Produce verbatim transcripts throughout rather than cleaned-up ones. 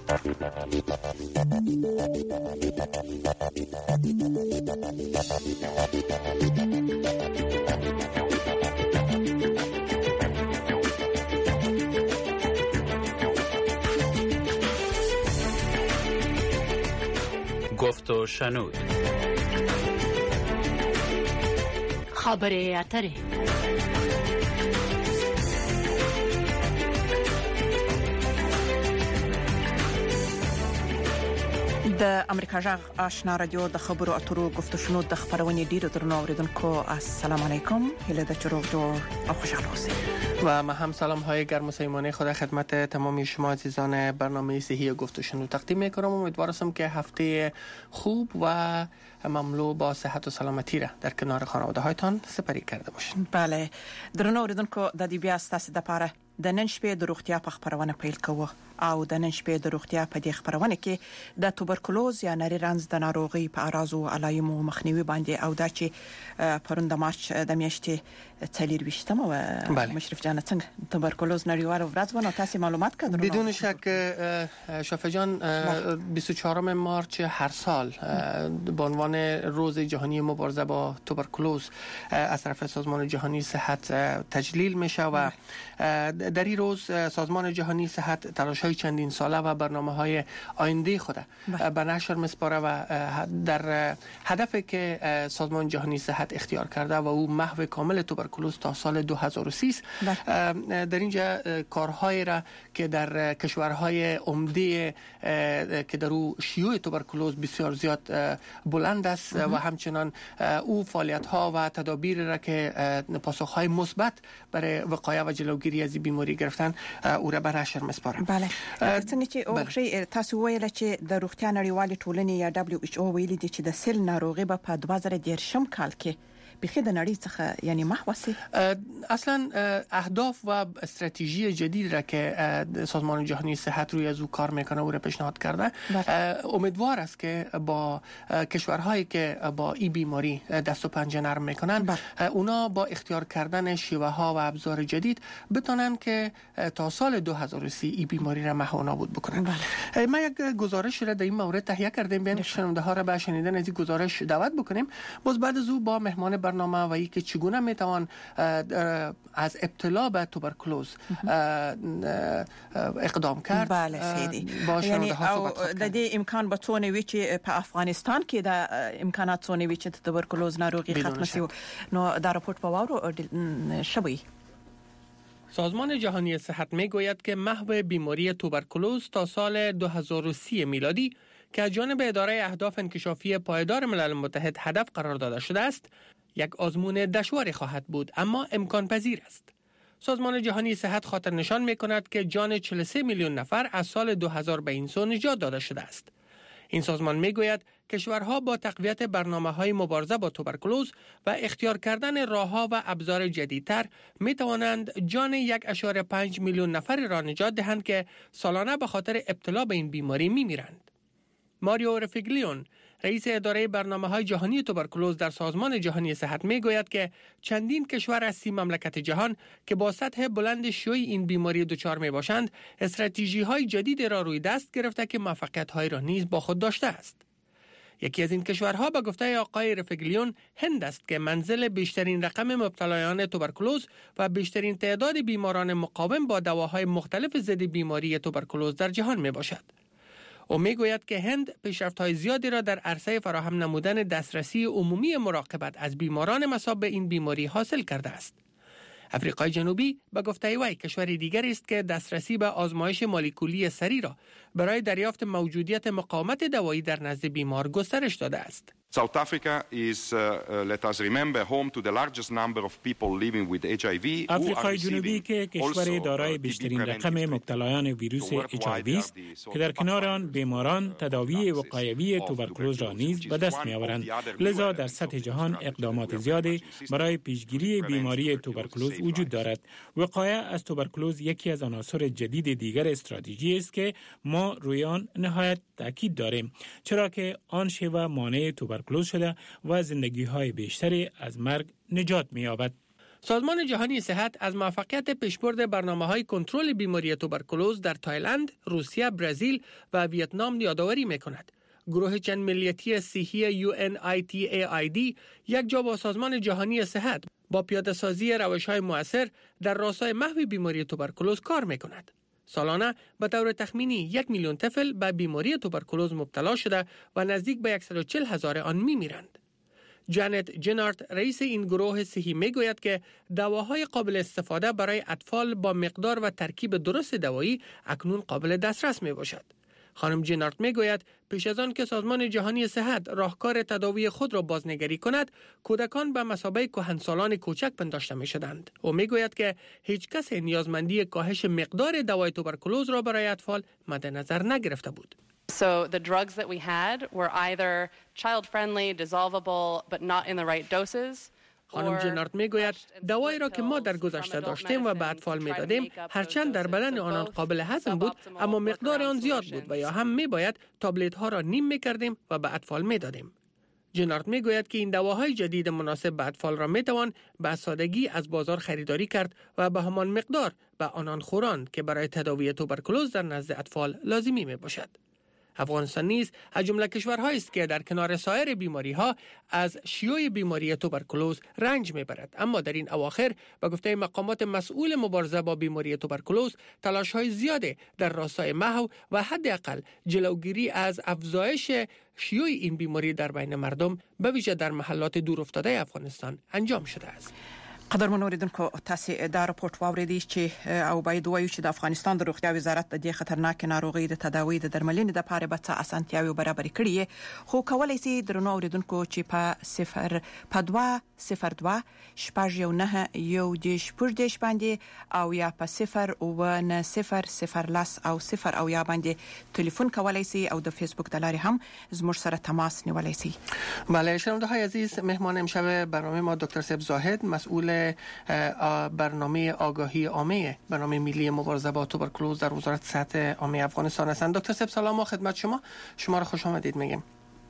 گفت و شنود. خبر اتره. د امریکا جغ آشنا رادیو د خبرو اترو گفت و شنود د خبرونې ډیرو درنو اوریدونکو السلام علیکم. هیله ده چې روغ جوړ او خوشحال اوسئ. و ما هم سلام های گرم و صمیمانه خدا خدمت تمامی شما عزیزان برنامه صحی گفت و شنود تقدیم میکنم. امیدوارم که هفته خوب و مملو با صحت و سلامتی را در کنار خانواده هایتان سپری کرده باشین. بله درنو اوریدونکو د دې بیا ستاسو د پاره د نن شپې د روغتیا په خبرونه پیل کوو او د نن شپې د روغتیا په دې خبرونه کې د توبرکلوز یا نری رنځ د ناروغي په اعراض او علایمو مخنیوي باندې او دا چې پرون د مارچ د میاشتې څلور ویشتمه و مشرف جان څنګه توبرکلوز نړیوال ورځ ونه تاسو معلومات کړئ؟ بدون شک شفا جان بیست و چهارم مارچ هر سال به عنوان روز جهانی مبارزه با توبرکلوز از طرف سازمان جهانی صحت تجلیل میشه و در این روز سازمان جهانی صحت تلاش‌های چندین ساله و برنامه‌های آینده خود به نشر می‌سپاره و در هدفی که سازمان جهانی صحت اختیار کرده و او محو کامل توبرکلوز تا سال دو هزار و سی در اینجا کارهایی را که در کشورهای عمده که در او شیوع توبرکلوز بسیار زیاد بلند است و همچنان او فعالیت‌ها و تدابیر را که پاسخ‌های مثبت برای وقایع و جلوگیری از بیماری گرفتن او را به نشر می‌سپاره. بله څنګه چې اوغشي تاسو ویل چې د روغتیا نړیوالې ټولنې یا دبليو ایچ او ویلي دي چې د سل ناروغي په دوه زره دیرشم کال کې بخید نړۍ څخه یعنی محوسی. اصلا اهداف و استراتژی جدید را که سازمان جهانی صحت روی از او کار میکنه او را پیشنهاد کرده. امیدوار است که با کشورهایی که با این بیماری دست و پنجه نرم میکنن اونا با اختیار کردن شیوه ها و ابزار جدید بتونن که تا سال دو هزار و سی این بیماری را محو و نابود بکنن. ما یک گزارش را در این مورد تهیه کردیم بین شنونده ها را به شنیدن از این گزارش دعوت بکنیم. باز بعد از او با مهمان برنامه و ای که چگونه میتوان از ابتلا به توبرکلوز اقدام کرد. بله سیدی. یعنی د دې امکان به څونه وی چې په افغانستان کې د امکانات څونه وی چې د توبرکلوز ناروغي ختم شي نو دا راپورټ په واورو شوی. سازمان جهانی صحت میگوید که محو بیماری توبرکلوز تا سال دو هزار و سی میلادی که از جانب اداره اهداف انکشافی پایدار ملل متحد هدف قرار داده شده است یک آزمون دشواری خواهد بود اما امکان پذیر است. سازمان جهانی صحت خاطر نشان می کند که جان چهل و سه میلیون نفر از سال دو هزار به این سو نجات داده شده است. این سازمان می گوید کشورها با تقویت برنامه‌های مبارزه با توبرکلوز و اختیار کردن راه‌ها و ابزار جدیدتر می توانند جان یک و پنج میلیون نفر را نجات دهند که سالانه به خاطر ابتلا به این بیماری می میرند. ماریو رفیگلیون رئیس اداره برنامه‌های جهانی توبرکلوز در سازمان جهانی صحت می‌گوید که چندین کشور از سی مملکت جهان که با سطح بلند شیوع این بیماری دچار می‌باشند، استراتژی‌های جدید را روی دست گرفته که موفقیت‌های را نیز با خود داشته است. یکی از این کشورها به گفته آقای رفیگلیون هند است که منزل بیشترین رقم مبتلایان توبرکلوز و بیشترین تعداد بیماران مقاوم با دواهای مختلف ضد بیماری توبرکلوز در جهان می‌باشد. او میگوید که هند پیشرفت‌های زیادی را در عرصه فراهم نمودن دسترسی عمومی مراقبت از بیماران مصاب به این بیماری حاصل کرده است. افریقای جنوبی به گفته وی کشور دیگری است که دسترسی به آزمایش مولکولی سریع را برای دریافت موجودیت مقاومت دوایی در نزد بیمار گسترش داده است. South Africa is, uh, uh, let us remember, home to the largest number of people living with اچ آی وی. افریقای جنوبی که کشور دارای بیشترین رقم مبتلایان ویروس اچ آی وی است که در کنار آن بیماران تداوی وقایوی توبرکلوز را نیز به دست می‌آورند. لذا در سطح جهان اقدامات زیادی برای پیشگیری بیماری توبرکلوز وجود دارد. وقایع از توبرکلوز یکی از عناصر جدید دیگر استراتژی است که ما روی آن نهایت تاکید داریم، چرا که آن شیوه مانع توبرکلوز شده و زندگی‌های بیشتری از مرگ نجات می‌یابد. سازمان جهانی صحت از موفقیت پیشبرد برنامه‌های کنترل بیماری توبرکولوز در تایلند، روسیه، برزیل و ویتنام یادآوری می‌کند. گروه چند ملیتی صحی یو ان آی تی ای آی دی یک جا با سازمان جهانی صحت با پیاده‌سازی روش‌های مؤثر در راستای محو بیماری توبرکولوز کار می‌کند. سالانه به طور تخمینی یک میلیون طفل به بیماری توبرکولوز مبتلا شده و نزدیک به صد و چهل هزار آن می‌میرند. جانت جنارت رئیس این گروه صحی میگوید که دواهای قابل استفاده برای اطفال با مقدار و ترکیب درست دوایی اکنون قابل دسترس می باشد. خانم جنارت میگوید پیش از آن که سازمان جهانی صحت راهکار تداوی خود را بازنگری کند، کودکان به مثابه کهنسالان کوچک پنداشته می شدند. او میگوید که هیچ کس نیازمندی کاهش مقدار دوای توبرکولوز را برای اطفال مد نظر نگرفته بود. So the drugs that we had were either child-friendly, dissolvable, but not in the right doses. خانم جنارت میگوید دوایی را که ما در گذشته داشتیم و به اطفال میدادیم هرچند در بدن آنان قابل هضم بود اما مقدار آن زیاد بود و یا هم میباید تابلت ها را نیم میکردیم و به اطفال میدادیم. جنارت میگوید که این دواهای جدید مناسب به اطفال را میتوان به سادگی از بازار خریداری کرد و به همان مقدار به آنان خوراند که برای تداوی توبرکولوز در نزد اطفال لازمی میباشد. افغانستان نیز از جمله کشورهایی است که در کنار سایر بیماری‌ها از شیوع بیماری توبرکولوز رنج می‌برد، اما در این اواخر به گفته مقامات مسئول مبارزه با بیماری توبرکولوز تلاش‌های زیاده در راستای محو و حداقل جلوگیری از افزایش شیوع این بیماری در بین مردم به ویژه در محلات دورافتاده افغانستان انجام شده است. قدرمن اوریدونکو تاسو دا راپورټ واوریدئ چې او باید وایو چې د افغانستان د روغتیا وزارت د دې خطرناک ناروغي د تداوی د درملنې د پاره به څه اسانتیاوي برابر کړي خو کولای شي درنو اوریدونکو چې په صفر په دوه صفر دوه شپږ یو نه یو دیش پور دیش باندې او یا په صفر او نه صفر صفر لاس او صفر او یا باندې ټلیفون کولای شي او د فیسبوک د لارې هم زموږ سره تماس نیولای شي. بله شنونده های عزیز، مهمان امشب برنامه ما دکتر سیب زاهد مسئول برنامه آگاهی عامه برنامه ملی مبارزه با توبرکولوز در وزارت صحت عامه افغانستان هستند. دکتر سیب سلام و خدمت شما. شما را خوش آمدید میگیم.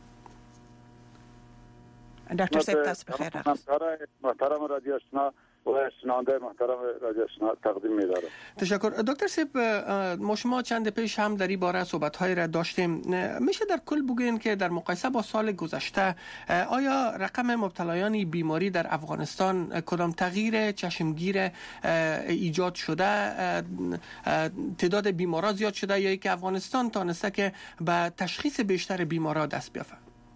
دکتر سیب تاسو بخیر. محترم رادیو آشنا و شنونده محترم رادیو آشنا تقدیم می‌دارم. تشکر. دکتر سیب ما شما چند پیش هم در این باره صحبت‌هایی را داشتیم. میشه در کل بگوین که در مقایسه با سال گذشته آیا رقم مبتلایان بیماری در افغانستان کدام تغییر چشمگیر ایجاد شده؟ تعداد بیمارا زیاد شده یا اینکه افغانستان تانسته که به تشخیص بیشتر بیمارا دست بیافته؟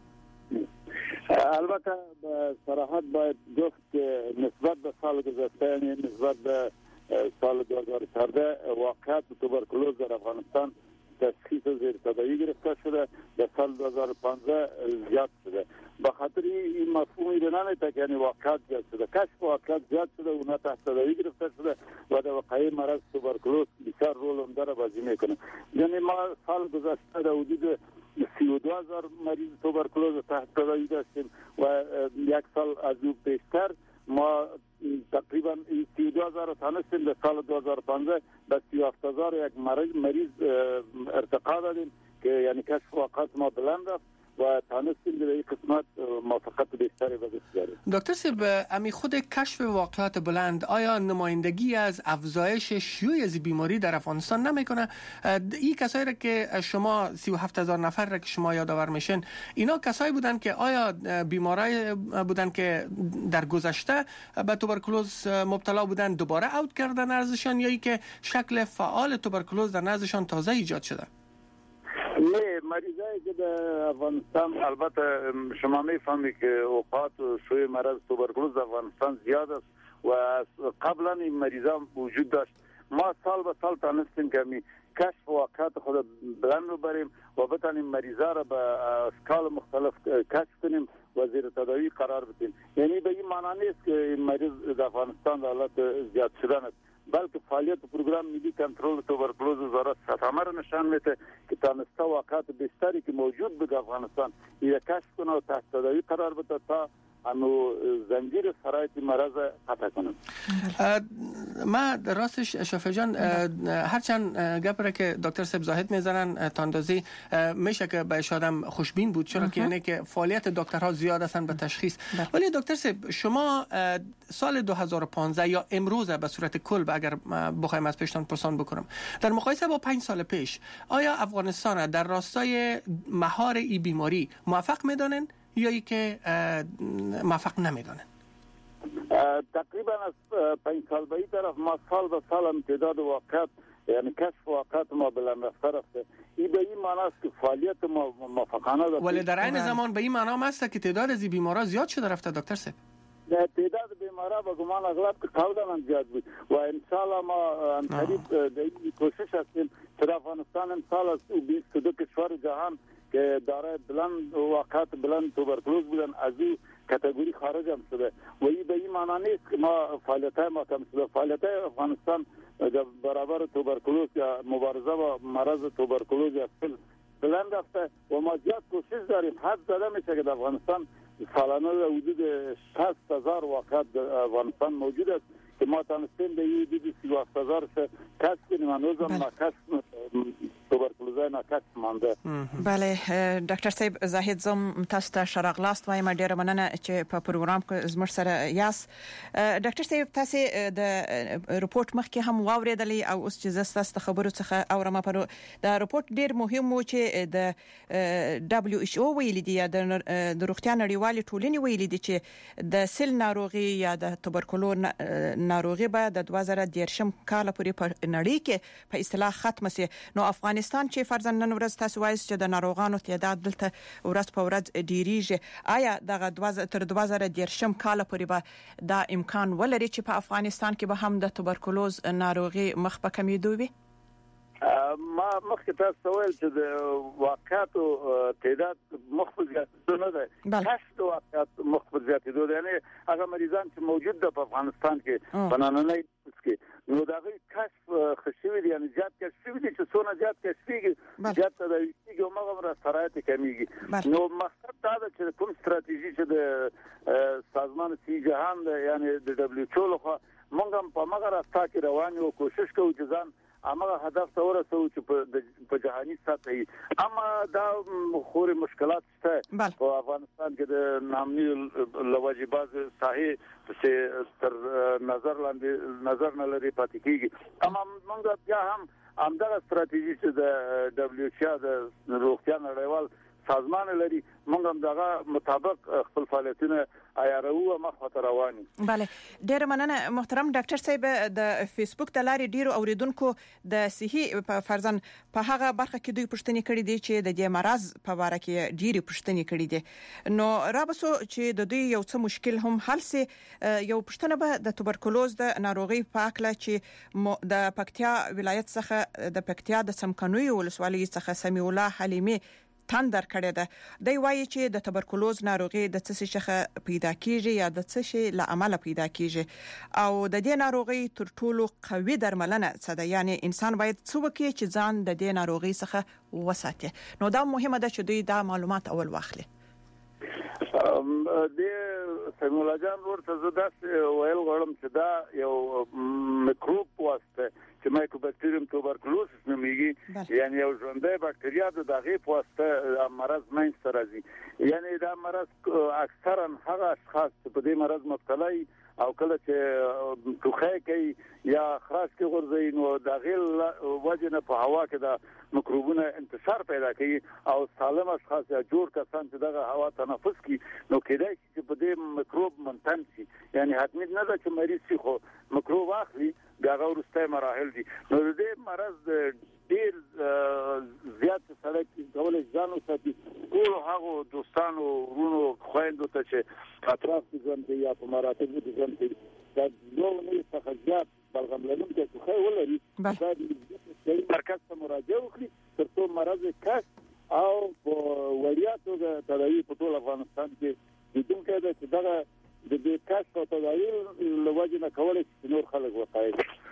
البته به صراحت باید گفت که نسبت به سال گذشته یعنی نسبت به سال دو هزار و چهارده واقعیت توبرکولوز در افغانستان تشخیص زیر تداوی گرفته شده، در سال دو هزار و پانزده زیاد شده. به خاطر این مفهومی رو نمیده که یعنی واقعیت زیاد شده، کشف واقعیت زیاد شده و نه تحت تداوی گرفته شده و در واقعی مرض توبرکولوز بسیار رول عمده را بازی میکنه. یعنی ما سال گذشته در حدود سی و دو هزار مریض توبرکولوز تحت تداوی داشتیم و یک سال از او بیشتر ما تقریبا سی و دو هزار تانستیم. در سال دو هزار و پانزده به سی و هفت هزار یک مریض ارتقا دادیم که یعنی کشف واقعات ما بلند رفت و تانستیم در این قسمت موفقیت بیشتری به دست بیاریم. دکتر سیب، امی خود کشف واقعات بلند آیا نمایندگی از افزایش شیوع از بیماری در افغانستان نمیکنه؟ این کسایی را که شما سی و هفت هزار نفر را که شما یادآور میشن اینا کسایی بودن که آیا بیمارای بودن که در گذشته به توبرکولوز مبتلا بودن دوباره اوت کردن ارزشان یا ای که شکل فعال توبرکولوز در نزدشان تازه ایجاد شده؟ نه، مریضایی که در افغانستان البته شما میفهمید که اوقات و شیوع مرض توبرکولوز در افغانستان زیاد است و قبلا این مریضا وجود داشت. ما سال به سال تانستیم که می کشف واقعات خود بلند ببریم و بتانیم مریضا را به اشکال مختلف کشف کنیم و زیر تداوی قرار بدیم. یعنی به این معنی نیست که این مریض در افغانستان در حالت زیاد شدن است، بلکه فعالیت پروگرام ملی کنترل توبرکولوز وزارت صحت عامه را نشان میده که تانسته واقعات بیشتری که موجود بود در افغانستان یک کشف کنه و تحت تداوی قرار بده تا انو زنجیر سرایت مرض قطع کنم. ما راستش شفیع جان هرچند گپره که دکتر صاحب زاهد میزنن تا اندازی میشه که به آدم خوشبین بود، چرا که یعنی که فعالیت دکترها زیاد هستن به تشخیص. ولی دکتر صاحب شما سال دو هزار و پانزده یا امروز به صورت کل اگر بخوایم از پیشتان پرسان بکنم در مقایسه با پنج سال پیش آیا افغانستان در راستای مهار ای بیماری موفق میدانن یا ای که موفق نمیدانن؟ تقریبا از پنج سال به این طرف ما سال به سال امتداد واقعات یعنی کشف واقعات ما بلند رفته رفته. این به این معنی است که فعالیت ما موفقانه داشته. ولی در عین زمان به این معنی هم است که تعداد از بیمارا زیاد شده رفته دکتر صاحب. تعداد بیمارا به گمان اغلب که قولا زیاد بود و ان شاء الله ما ان قریب در این کوشش هستیم که افغانستان امسال از بیست و دو کشور جهان که دارای بلند واقعات بلند توبرکلوز بودن از این کاتگوری خارج هم شده و این به این معنی نیست که ما فعالیت‌های ما کم شده. فعالیت‌های افغانستان برابر توبرکلوز یا مبارزه با مرض توبرکلوز یا سل بلند رفته و ما زیاد کوشش داریم. حد زده میشه که در افغانستان سالانه حدود شصت هزار واقعات در افغانستان موجود است که ما تانستیم به این حدود سی و هفت هزار کس کنیم. هنوز هم ناکس توبرکلوزای ناکس مانده. بله ډاکټر صاحب زاهد زم تاسو ته شرغلاست وایم ډیره مننه چې په پروګرام کې زموږ سره یاست. ډاکټر صاحب تاسو د رپورت مخکې هم واوریدلې او اوس چې زسته خبرو څخه اورم پر دا رپورت ډیر مهم و چې د دبليو ایچ او ویل دي یا د روغتیا نړیوالې ټولنې ویل دي چې د سل ناروغي یا د توبرکلوز ناروغي به د دوه زره دیرشم کال پورې په نړۍ کې په اصطلاح ختم شي. نو افغانستان چې فرضاً نن ورځ تاسو وایي چې د ناروغانو تعداد دلته ورځ په ورځ ډیریږي، آیا دغه دوه تر دوه زره دیرشم کال پورې به دا امکان ولري چې په افغانستان کې به هم د توبرکلوز ناروغي مخ په کمیدو وي؟ ما مخکې تاسو ویل چې د واقعاتو تعداد مخفض زیاتېدو نه ده، کشف د واقعات مخفض زیاتېدو ده. یعنی هغه مریضان چې موجود ده په افغانستان کې په نننۍ کې نو دا غي کشف خشوي دي یعنی زیات کشف دي چې څونه زیات کشفيږي زیات تداویږي او مغه سرایت کمیږي. نو مقصد دا ده چې کوم ستراتیژي چې د سازمان سی جهان یعنی د دبليو ایچ او لخوا موږ په مغه راستا کې روان یو کوشش کوو چې ځان امغه هدف ته ورسو چې په جهاني سطح اما دا خوري مشکلات شته په افغانستان کې د نامني لواجبات صحیح چې تر نظر لاندې نظر نه لري پاتې کیږي. اما موږ بیا هم همدغه ستراتیژي چې د دبليو ایچ او د روغتیا نړیوال سازمان لري موږ هم دغه مطابق خپل فعالیتونه عیارو او مخاطر رواني. بله ډیر مننه محترم ډاکټر صاحب. د فیسبوک د لارې ډیرو اوریدونکو د صحي فرضاً په هغه برخه کې دوی پوښتنې کړې دي چې د دې مرض په اړه کې ډیرې پوښتنې کړې دي. نو رابسو چې د دوی یو څه مشکل هم حل سي. یو پوښتنه به د توبرکلوز د ناروغي په اړه چې د پکتیا ولایت څخه د پکتیا د سمکنوي ولسوالۍ څخه سمیع الله حلیمي تندر کړی ده. دی وایي چې د توبرکلوز ناروغي د څه شي څخه پیدا کیږي یا د څه شي له امله پیدا کیږي او د دې ناروغي تر ټولو قوي درملنه څه ده، یعنی انسان باید څه وکړي چې ځان د دې ناروغي څخه وساتي. نو دا مهمه ده چې دوی دا معلومات اول واخلي. د سمیع جان ورته زده ویل غواړم چې دا یو میکروب واسطه چې مایکوبکټریوم توبرکلوز نومیږي، یعنی یو ژوندۍ بکټریا د دغه په واسطه مرض منځ ته راځي. یعنی دا مرض اکثرا هغه اشخاص چې په دې مرض مبتلا او کله چې توخی کوي یا خراش کې غورځي نو دغه وجه نه په هوا کې د میکروبونو انتشار پیدا کوي او سالم اشخاص یا جوړ کسان چې دغه هوا تنفس کوي نو کېدای شي چې په دې میکروب منتن شي. یعنی حتمی نه ده چې مریض شي خو میکروب اخلي دغه ورسته مراحل دي. نو دې مرض ډیر زیات سره کولای ځانو ساتي ټول هغه دوستانو ورونو خويندو ته چې اطراف کې ځان دی یا په مراتب کې ځان دی دا نو نه څه زیات بلغم لرونکي چې خو ولري دا د مرکز ته مراجعه وکړي ترڅو مرض کس او وړیا توګه تداوی په ټول افغانستان کې د دې کې دا د دې کس په تداوی لوجه نه کولای چې نور خلک وقایي.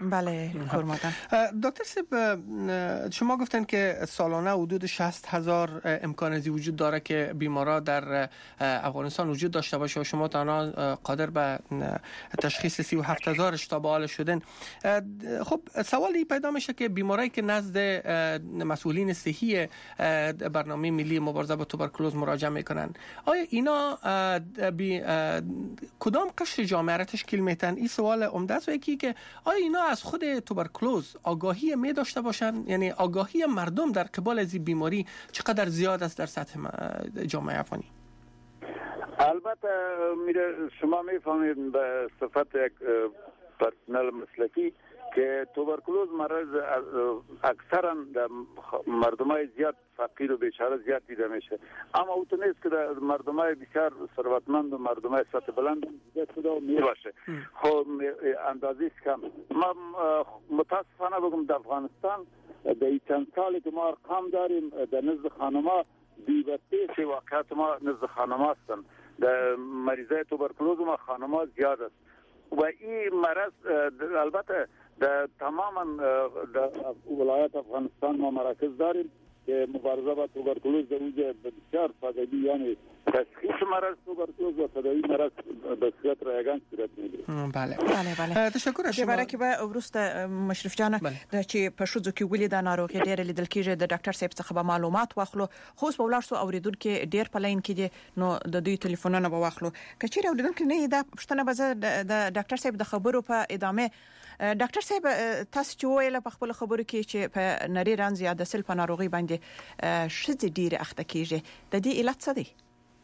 بله کارمادن. دکتر صاحب شما گفتن که سالانه حدود شصت هزار امکان ازی وجود داره که بیمارا در افغانستان وجود داشته باشه و شما تنها قادر به تشخیص سی و هفت هزار اشتباه حال شدن. خب سوالی پیدا میشه که بیمارایی که نزد مسئولین صحی برنامه ملی مبارزه با توبرکلوز مراجعه میکنن، آیا اینا بی کدام قشر جامعه را تشکیل میتن؟ این سوال عمده است. و یکی که آیا اینا از خود توبرکلوز آگاهی می داشته باشن؟ یعنی آگاهی مردم در قبال از این بیماری چقدر زیاد است در سطح جامعه افغانی؟ البته میره شما میفهمید به صفت یک پرسنل مسلکی که توبرکلوز مرض اکثرا در مردمای زیاد فقیر و بیچاره زیاد دیده میشه، اما او تو نیست که در مردمای بسیار ثروتمند و مردمای سطح بلند دیده شده و میباشه. خب اندازی کم. ما متاسفانه بگم در افغانستان در این چند سالی که ما ارقام داریم در نزد خانما بی‌بسته واقعات ما نزد خانما هستند. در مریضای توبرکلوز ما خانما زیاد است و این مرض البته در تماما در ولایت افغانستان ما مراکز داریم که مبارزه با توبرکلوز در اونجا بسیار سادگی، یعنی تشخیص مرض توبرکلوز و تداوی مرض به صورت رایگان صورت میگیره. بله بله بله تشکر از شما. برای که به ورسته مشرف جان د چې په شوزو کې ولې د ناروغي ډېر لیدل کېږي د ډاکټر صاحب څخه به معلومات واخلو. خو اوس په ولاړ سو اوریدونکو ډېر په لاین کې دي، نو د دوی ټلیفونونه به واخلو. کچېره اوریدونکو نه دا پښتنه به د ډاکټر صاحب د خبرو په ادامه ډاکټر صاحب تاسو چې ویل په خپل خبرو کې چې په نری رنځ یا د سل په ناروغي باندې شذ ډیر اخته کیږي، د دې علت څه دی؟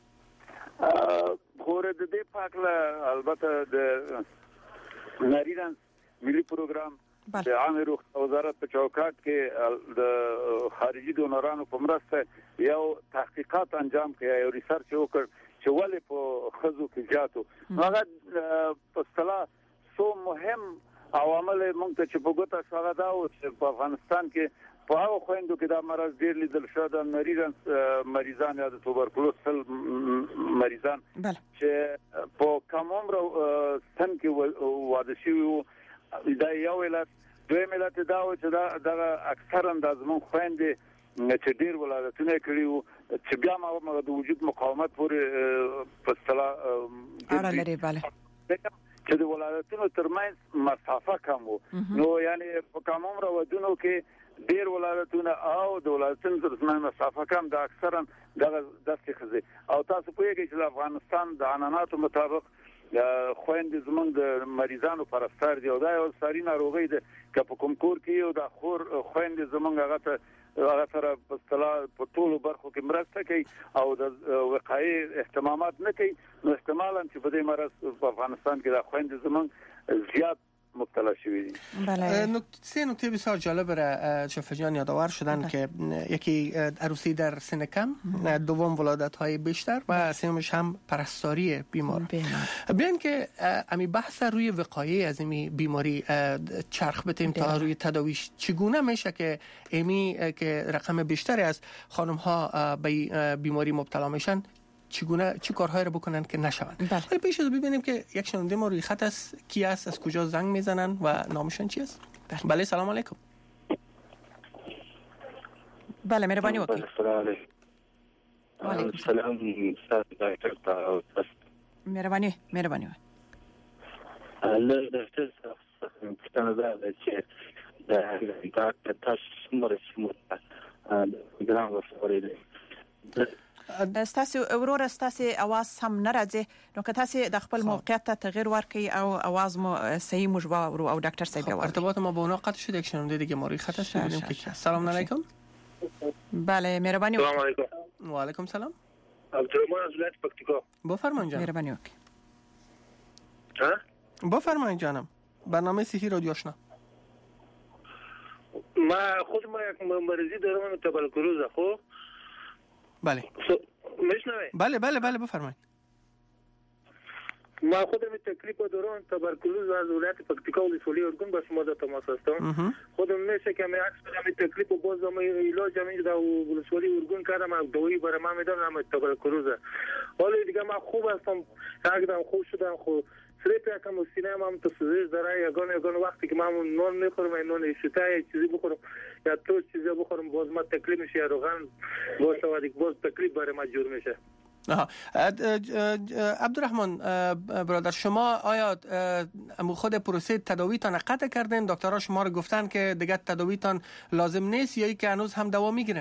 خو د دې پاکله البته د نری رنځ ملي پروګرام د عامه روغتیا وزارت په چوکاټ کې د خارجي دونرانو په مرسته یو تحقیقات انجام کړي، یو ریسرچ وکړ چې ولې په خزو کې جاتو هغه په اصطلاح سو مهم عوامل مونږ ته چې په ګوته شوه دا و چې په افغانستان کې په هغو خویندو کې دا مرض ډېر لیدل شوی د نری رنځ مریضان یا د توبرکلوز سل مریضان چې په کم عمره سن کې واده شوي وو. دا یو علت. دویم علت دا و چې دغه اکثرا د زموږ خویندې چې ډېر ولادتونه یې کړي وو چې بیا هم د وجود مقاومت پورې په اصطلاح اړه لري. بله چې د ولادتونو ترمنځ مسافه کم وو، نو یعنی په کم عمره ودونو کې ډیر ولادتونه او د ولادتونو ترمنځ مسافه کم د اکثرا دغه داسې ښځې. او تاسو پوهیږئ چې د افغانستان د عنعناتو مطابق خویندې زموږ د مریضانو پرستار دي او دا یو ساري ناروغي ده که په کوم کور کې یو د خور خویندې زموږ هغه ته هغه سره په اصطلاح په ټولو برخو کې مرسته کوي او د وقایي اهتمامات نه کوي، نو احتمالاً چې په دې مرض په افغانستان کې د خویندې زموږ زیات مبتلا شوی دي. بله. نکته سه نکته بسیار جالب را شفا جان یادآور شدن بله. که یکی عروسی در سن کم، دوم ولادت های بیشتر و سومش هم پرستاری بیمار. بیان که امی بحث روی وقایه از این بیماری چرخ بتیم تا روی تداویش چگونه میشه که امی که رقم بیشتری از خانم ها به بیماری مبتلا میشن چگونه چی کارهایی رو بکنن که نشوند. ولی پیش از ببینیم که یک شنونده ما روی خط است. کی است، از کجا زنگ میزنن و نامشون چی است؟ بله سلام علیکم. بله مهربانی وکیل. علیکم سلام استاد دکتر تا مهربانی مهربانی. الله دکتر صاحب پښتنه ده چې د ډاکټر تاسو مرسته مو د ګرام ورسره ستاسو اورور ستاسو اواز هم ناراضه، نو که تاسو د خپل موقعیت ته تغییر ورکړي او اواز مو صحیح مجبا او ډاکټر صاحب ورکړي. ارتباط ما با اونا قطع شد. یک شنونده دیگه ما روی خط است. ببینیم که سلام علیکم. بله مهربانی. سلام علیکم. و علیکم سلام. عبدالرحمن از ولایت پکتیکا. بفرمایید جان. مهربانی وکیل. ها؟ بفرمایید جانم. برنامه صحی رادیو آشنا. ما خود ما یک مریضی دارم توبرکلوز. خب بله میشنوی؟ بله بله بله بفرمایید. ما خودم تکلیف دارم توبرکلوز از ولایت پکتیکا ولسوالی ارگون با شما در تماس هستم. خودم میشه که من عکس بدم تکلیف و باز من علاج من در ولسوالی ارگون کردم، دوائی برای من میدن، من توبرکلوزه. حالا دیگه من خوب هستم، یک دم خوب شدم، خب سری په کوم سینما هم ته سوزش داره یگان یگان وقتی که من نان میخورم نان شتای چیزی بخورم یا تو چیزی بخورم باز ما تکلیف میشه روغن باشه و دیگه باز تکلیف برای ما جور میشه. آها عبدالرحمن برادر، شما آیا خود پروسه تداویتان قطع کردین؟ دکترها شما رو گفتن که دیگه تداویتان لازم نیست یا ای که هنوز هم دوا میگیرن؟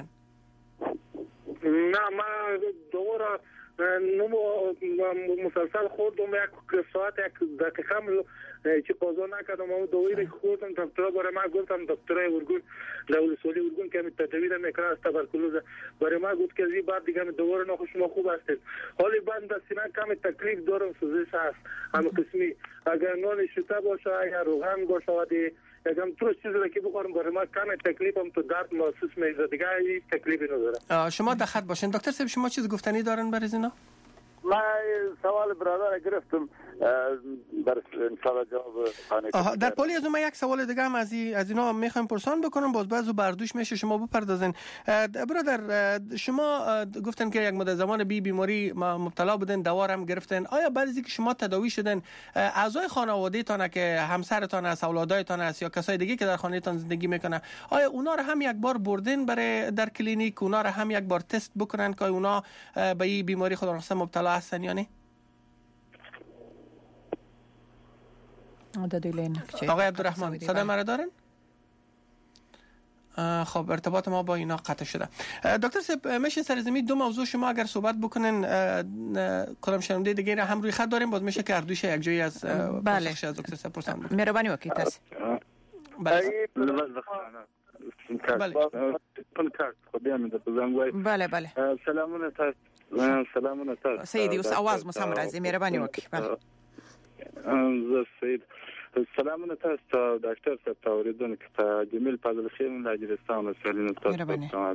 نه من دوا نمو مسلسل خوردم یک ساعت یک دقیقه چی قضا نکردم اما دوایی را خوردم دکترها برای من گفتم دکترای ورگون دولسولی ورگون که تداوی را میکنه از تبرکلوز برای من گفت که از این بعد دیگه دوباره نخو شما خوب هستید حالی بند سینه کمی تکلیف دارم سوزش هست همه قسمی اگر نان شتا باشه یا روغن باشه و دی اگم تو چیزی را که بخورم برای ما کمی تکلیفم تو درد محسوس میشه دیگه هیچ تکلیفی نداره. شما در خط باشین دکتر صاحب، شما چیز گفتنی دارن برای اینا؟ من سوال برادر گرفتم در انشاءالله جواب آها در پالی از من یک سوال دیگه هم از این از اینا میخوایم پرسان بکنم باز بعضو بردوش میشه شما بپردازین. برادر شما گفتن که یک مدت زمان بی بیماری مبتلا بودن دوا هم گرفتن، آیا بعد از اینکه شما تداوی شدن اعضای خانواده تان که همسرتان است اولادایتان است یا کسای دیگه که در خانه تان زندگی میکنه آیا اونا رو هم یک بار بردن برای در کلینیک اونا رو هم یک بار تست بکنن که اونا به این بیماری خدا نخواسته مبتلا هستن یا نه؟ آقای عبدالرحمن صدا مرا دارن؟ خب ارتباط ما با اینا قطع شده. دکتر صاحب میشه سرزمین دو موضوع شما اگر صحبت بکنن کلام شنونده دیگه را هم روی خط داریم باز میشه که اردوش یک جایی از بله از دکتر صاحب پرسان بکنم. مهربانی وکیل تاس بله بله بله بله سلامونه تاسو سلامونه تاسو سیدی اوس आवाज مو سم راځي مهرباني وکړئ. بله زه سید سلامونه تاسو ډاکټر صاحب ته اوریدونکو ته جمیل فضل خیل له اجرستان سالین تاسو ته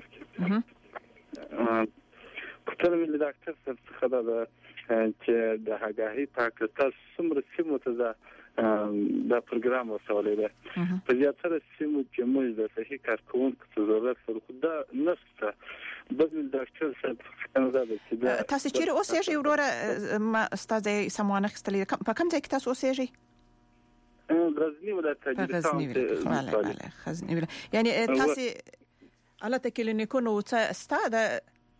کتل مې ډاکټر صاحب څخه دا چې د هغه پاک تاسو څومره سیمو ته دا دا پروګرام وسولې ده په زیاتره سیمو کې موږ د صحي کارکونکو ته ضرورت خدا نشته بدل ډاکټر صاحب څنګه تاسو چیرې اوسېږئ وروره ما ستاسو سمونه خستلې په کوم ځای کې تاسو اوسېږئ؟ غزنی ولایت غزنی ولایت بله بله غزنی ولایت یعنی تاسو البته کلینیکونو ستاسو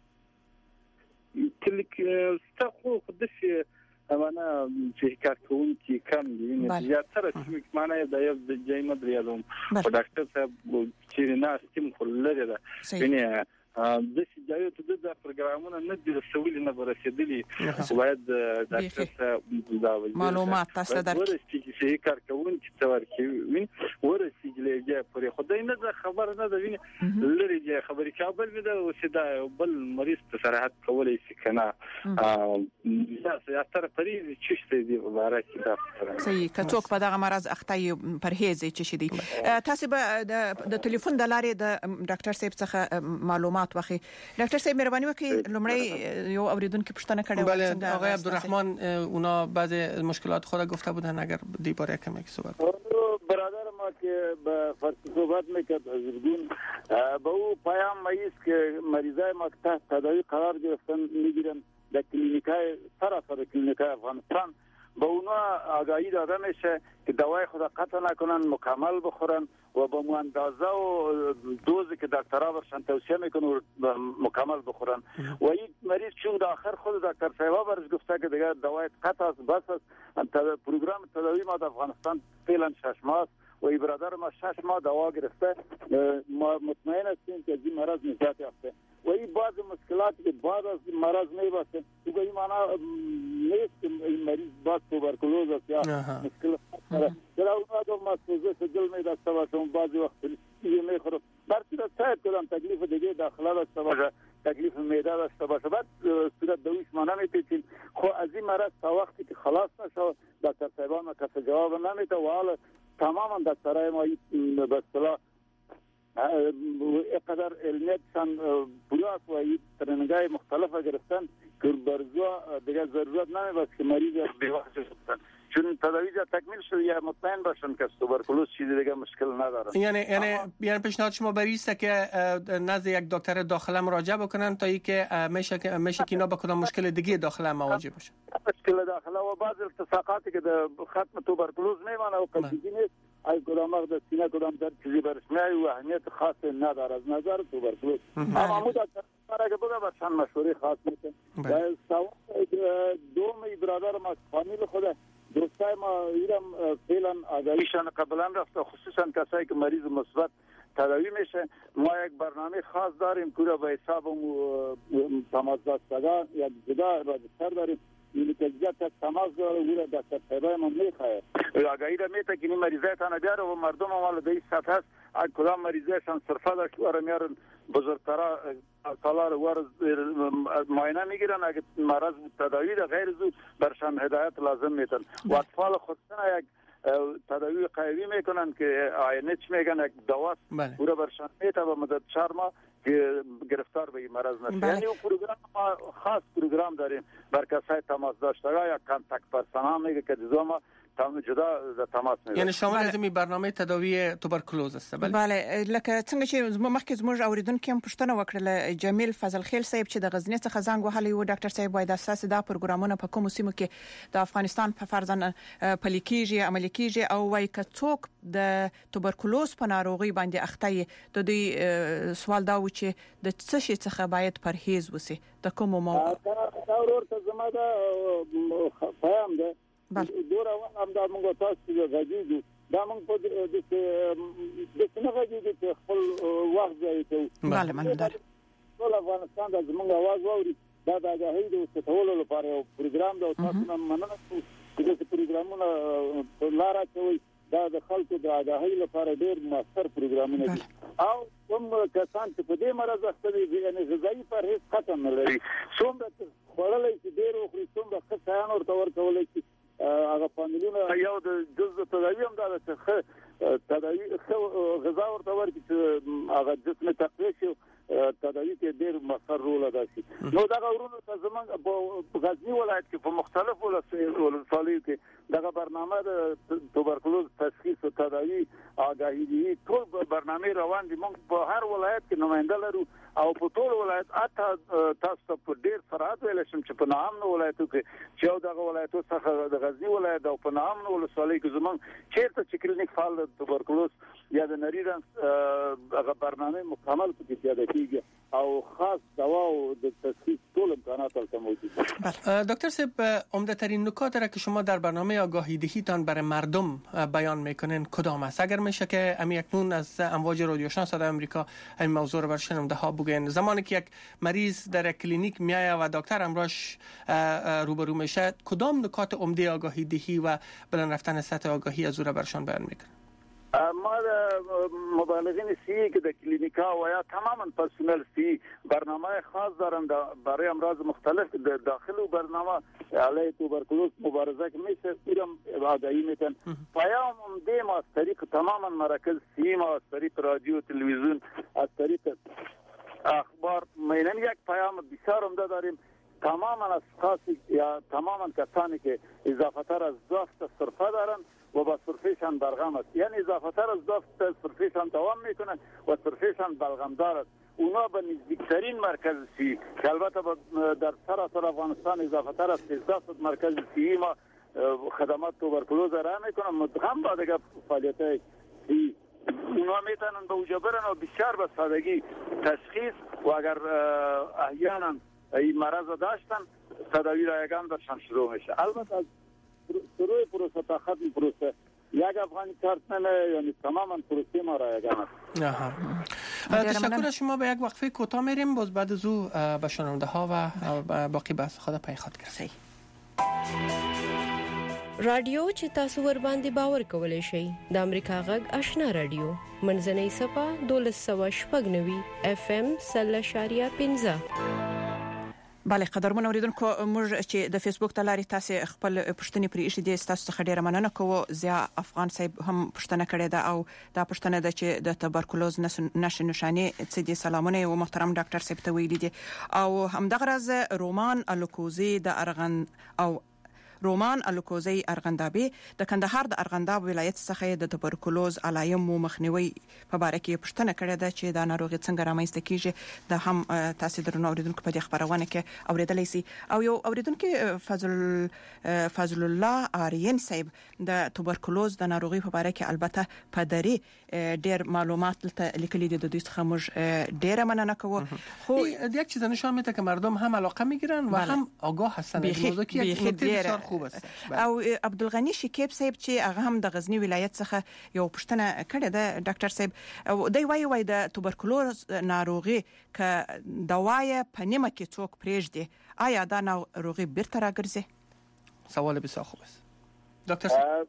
کلیک ستاسو خو دشي امانه چې کارکونکو کم دي نه زیاتره چې معنی د یو د جایمه دریادم او ډاکټر صاحب چې نه سیم خلل ده یعنی د شجاعي ته د پروګرامونو نه د رسولي نه برسېدلي باید ډاکټر صاحب دا معلومات تاسو درکړي چې صحیح کارکونکو ته ورکوي ورسېږي پرې خدای نه خبر نه ده ویني لري چې خبرې کابل مې ده او سدا بل مریض ته صراحت کولای شي کنه یا سره پرې چشته دی مبارک ده صحیح کڅوک په دغه مرز اخته پرهیز چې شدي تاسو به د ټلیفون د لارې د ډاکټر صاحب څخه معلومات واخی. ډاکټر صاحب مهرباني وکړئ لومړی یو اوریدونکو پوښتنه کړې و بله آقای عبدالرحمن اونا بعضی مشکلات خود گفته بودن اگر دی باره کمی صحبت برادر ما که به فارسی صحبت میکرد حضرگون به او پیام مایست که مریضای ما تحت تداوی قرار گرفتن میگیرن در کلینیکای سراسر کلینیکای افغانستان به اونا آگاهی داده میشه که دوای خود قطع نکنن مکمل بخورن و با مو اندازه و دوزی که دکترها برشن توصیه میکنن و مکمل بخورن و این مریض چون در آخر خود دکتر صاحبا برش گفته که دیگه دوای قطع است بس است پروگرام تداوی ما در افغانستان فعلا شش ماه است و این برادر ما شش ماه دوا گرفته ما مطمئن هستیم که از این مرض نجات یافته و این بعض مشکلاتی که بعد از مرض میبسته تو این معنی نیست که این مریض بعد توبرکلوز است یا مشکل در اون دو مسئله سجل میداشته باشه اون بعضی وقت یه میخوره برچی را سعی کردن تکلیف دیگه داخله داشته باشه تکلیف معده داشته باشه بعد صورت دویش ما نمیتونیم خو از این مرض تا وقتی که خلاص نشه دکتر صاحبان ما کسی جواب نمیده و حالا تماما دکترهای ما به اصطلاح اقدر علمیتشان بلاس و ترنگای مختلف گرفتن که برزو دیگه ضرورت نمیباید که مریض بیوقت شدن چون تداوی تکمیل شد یا مطمئن باشن که توبرکلوز چیزی دیگه مشکل نداره. یعنی یعنی یعنی پیشنهاد شما بر است که نزد یک دکتر داخله مراجعه بکنن تا اینکه میشه که میشه که اینا با کدام مشکل دیگه داخله مواجه بشن. مشکل داخله و بعض التصاقاتی که در ختم توبرکلوز میمانه و قصدی نیست، ای کدام در سینه کدام در چیزی برش میای و اهمیت خاصی نداره از نظر توبرکلوز. اما مو دکتر که بوده برشان مشوره خاص میکنه. دوم برادر ما فامیل خود دوستای ما ایرم فعلا آگاهیشان قبلا رفته، خصوصا کسایی که مریض مثبت تداوی میشه. ما یک برنامه خاص داریم که به حساب تماس داشتگان یک جدا راجستر داریم، این که جدا تماس داره و دکتر صاحبای ما میخواه آگاهی را میته که این مریضایتان بیاره و مردم ما به این سطح هست اگه کدام مریضایشان صرفه داشت و میارن بزرگترا سالار ور معاینه میگیرن، اگه مرض تداوی ده غیر زود برشان هدایت لازم میتن و اطفال خودشون یک تداوی قیوی میکنن که آینچ میگن یک دواست پورا برشان میته و مدت چهار ماه که گرفتار به این مرض نشه. یعنی اون پروگرام ما خاص پروگرام داریم بر کسای تماس داشتگاه یا کانتاکت پرسنال میگه که دیزا ما تام جدا تماس میگه. یعنی شامل از می برنامه تداوی توبرکلوز است. بله بله لکه څنګه چې مخکې زموږ اوریدونکو هم پوښتنه وکړه جمیل فضل خیل صاحب چې د غزنی څخه زنګ وهلی و ډاکټر صاحب وایي د اساس دا پروګرامونه په کوم سیمو کې د افغانستان په فرضاً پلي کېږي عملي کېږي او وایي که څوک د توبرکلوز په ناروغي باندې اخته د دوی سوال دا و چې د څه شي څخه باید پرهیز وسی د کوم موضوع دا ورته زما دا فهم ده دورا هم دا موږ تاسو غږیږو دا موږ په دې د څنګه غږیږو چې خپل وخت ځای ته بله مننه ټول افغانستان د زموږ आवाज واوري دا د غهې د ستولو لپاره یو پروګرام دا تاسو نه مننه چې د پروګرامونو لاره کوي دا د خلکو د غهې لپاره ډېر ماستر پروګرامونه دي او کوم کسان چې په دې مرز اخته دي یعنی غذایی پرهیز ختم نه لري څومره خورلای چې ډېر وخوري څومره ښه شیان ورته ورکولای شي هغه فامیلونه یو د جزء تداوی هم دا چې تداوی غذا ورته ورکړي چې هغه جسم تقویه شي تداوی کې ډېر مؤثر رول ادا شي. نو دا غوړونو ته زمونږ په غزنی ولایت کې په مختلفو ولسوالیو کې دغه برنامه د توبرکلوز تشخیص او تداوی آگاهی دي ټول برنامه روان دي. موږ په هر ولایت کې نمائنده لرو او په ټول ولایت اته تاسو په ډېر سرعت ویل شم چې په نام ولایتو کې چې یو دغه ولایتو څخه د غزنی ولایت او په نام ولسوالۍ کې زمونږ چیرته چې کلینیک فعال د توبرکلوز یا د نریرانس هغه برنامه مکمل په پیاده کیږي او خاص دوا او د تشخیص ټول امکانات البته موجود است. دکتر صاحب عمده ترین نکات را که شما در برنامه آگاهی دهیتان برای مردم بیان میکنین کدام است؟ اگر میشه که امی اکنون از امواج رادیو شناس صدای آمریکا این موضوع رو بر شنونده ها بگین. زمانی که یک مریض در کلینیک میایه و دکتر امراش روبرو میشه کدام نکات عمده آگاهی دهی و بلند رفتن سطح آگاهی از او را برشان بیان میکنه؟ ما مبالغین سی که در کلینیکا و یا تماما پرسنل سی برنامه خاص دارن برای امراض مختلف داخل و برنامه علیه توبرکلوز مبارزه که میشه ایرم آگاهی میتن پیام ده ما از طریق تماما مراکز سی ما از طریق رادیو تلویزیون از طریق اخبار مینن یک پیام بسیار عمده داریم تماما از خاصی یا تماما کسانی که اضافه تر از ضعف صرفه دارن و با صرفیشان برغم است، یعنی اضافه تر از ضعف صرفیشان دوام میکنن و صرفیشان بلغمدار است. اونا به نزدیکترین مرکز سی که البته در سراسر افغانستان اضافه تر از سیزده مرکز سی ما خدمات توبرکلوز را میکنن مدغم با دیگه فعالیت سی اونا میتونن به اوجا برن و بسیار به سادگی تشخیص و اگر احیانا این مرض داشتن تداوی رایگان برشان شروع میشه. البته از شروع پروسه تا ختم پروسه یک افغانی کارت نمیه، یعنی تماما پروسه ما رایگان است. آها. تشکر از شما. به یک وقفه کوتاه میریم، باز بعد از او به شنونده ها و باقی بحث خود پای خود کردیم. رادیو چې تاسو ور باندې باور کولای شئ د امریکا غږ آشنا رادیو منځنۍ صفه دولس سوه شپږ نوي اف ام سل اشاریه پنځه. بله قدرمن اوریدونکو موږ چې د فیسبوک ته لاري تاسو خپل پښتنې پرې ایښې دي تاسو څخه ډیره مننه کوو. زیا افغان صاحب هم پښتنه کړې ده او دا پښتنه ده چې د توبرکلوز نښې نښانې څه دي. سلامونه او محترم ډاکټر صاحب ته ویلي دي او همدغه راز رومان الکوزي د ارغن او رومان الکوزی ارغندابي د کندهار د ارغنداب ولایت څخه د توبرکلوز علایم مخنیوي په اړه کې پوښتنه کړې ده چې دا ناروغي څنګه رامنځته کیږي. د هم تاسو درنو اوریدونکو په دې خبرونه کې اوریدلای شي. او یو اوریدونکو فضل فضل الله آریان صاحب د توبرکلوز د ناروغي په اړه کې البته په دری ډېر معلومات لیکلي دي. د دوی څخه موږ ډېر مننه کوو. خو یک چیز نشون میده که مردم هم علاقه میگیرن و هم آگاه هستن از موضوع که یک نکته بسیار خوب است. او عبدالغنی شکیب صاحب چې هغه هم د غزنی ولایت څخه یو پوښتنه کړې ده ډاکټر صاحب. او دوی وایي وای د توبرکلوز ناروغي که دوايي په نیمه کې څوک پرېږدي آیا دا ناروغي بیرته راګرځي؟ سوال بسیار خوب است ډاکټر صاحب.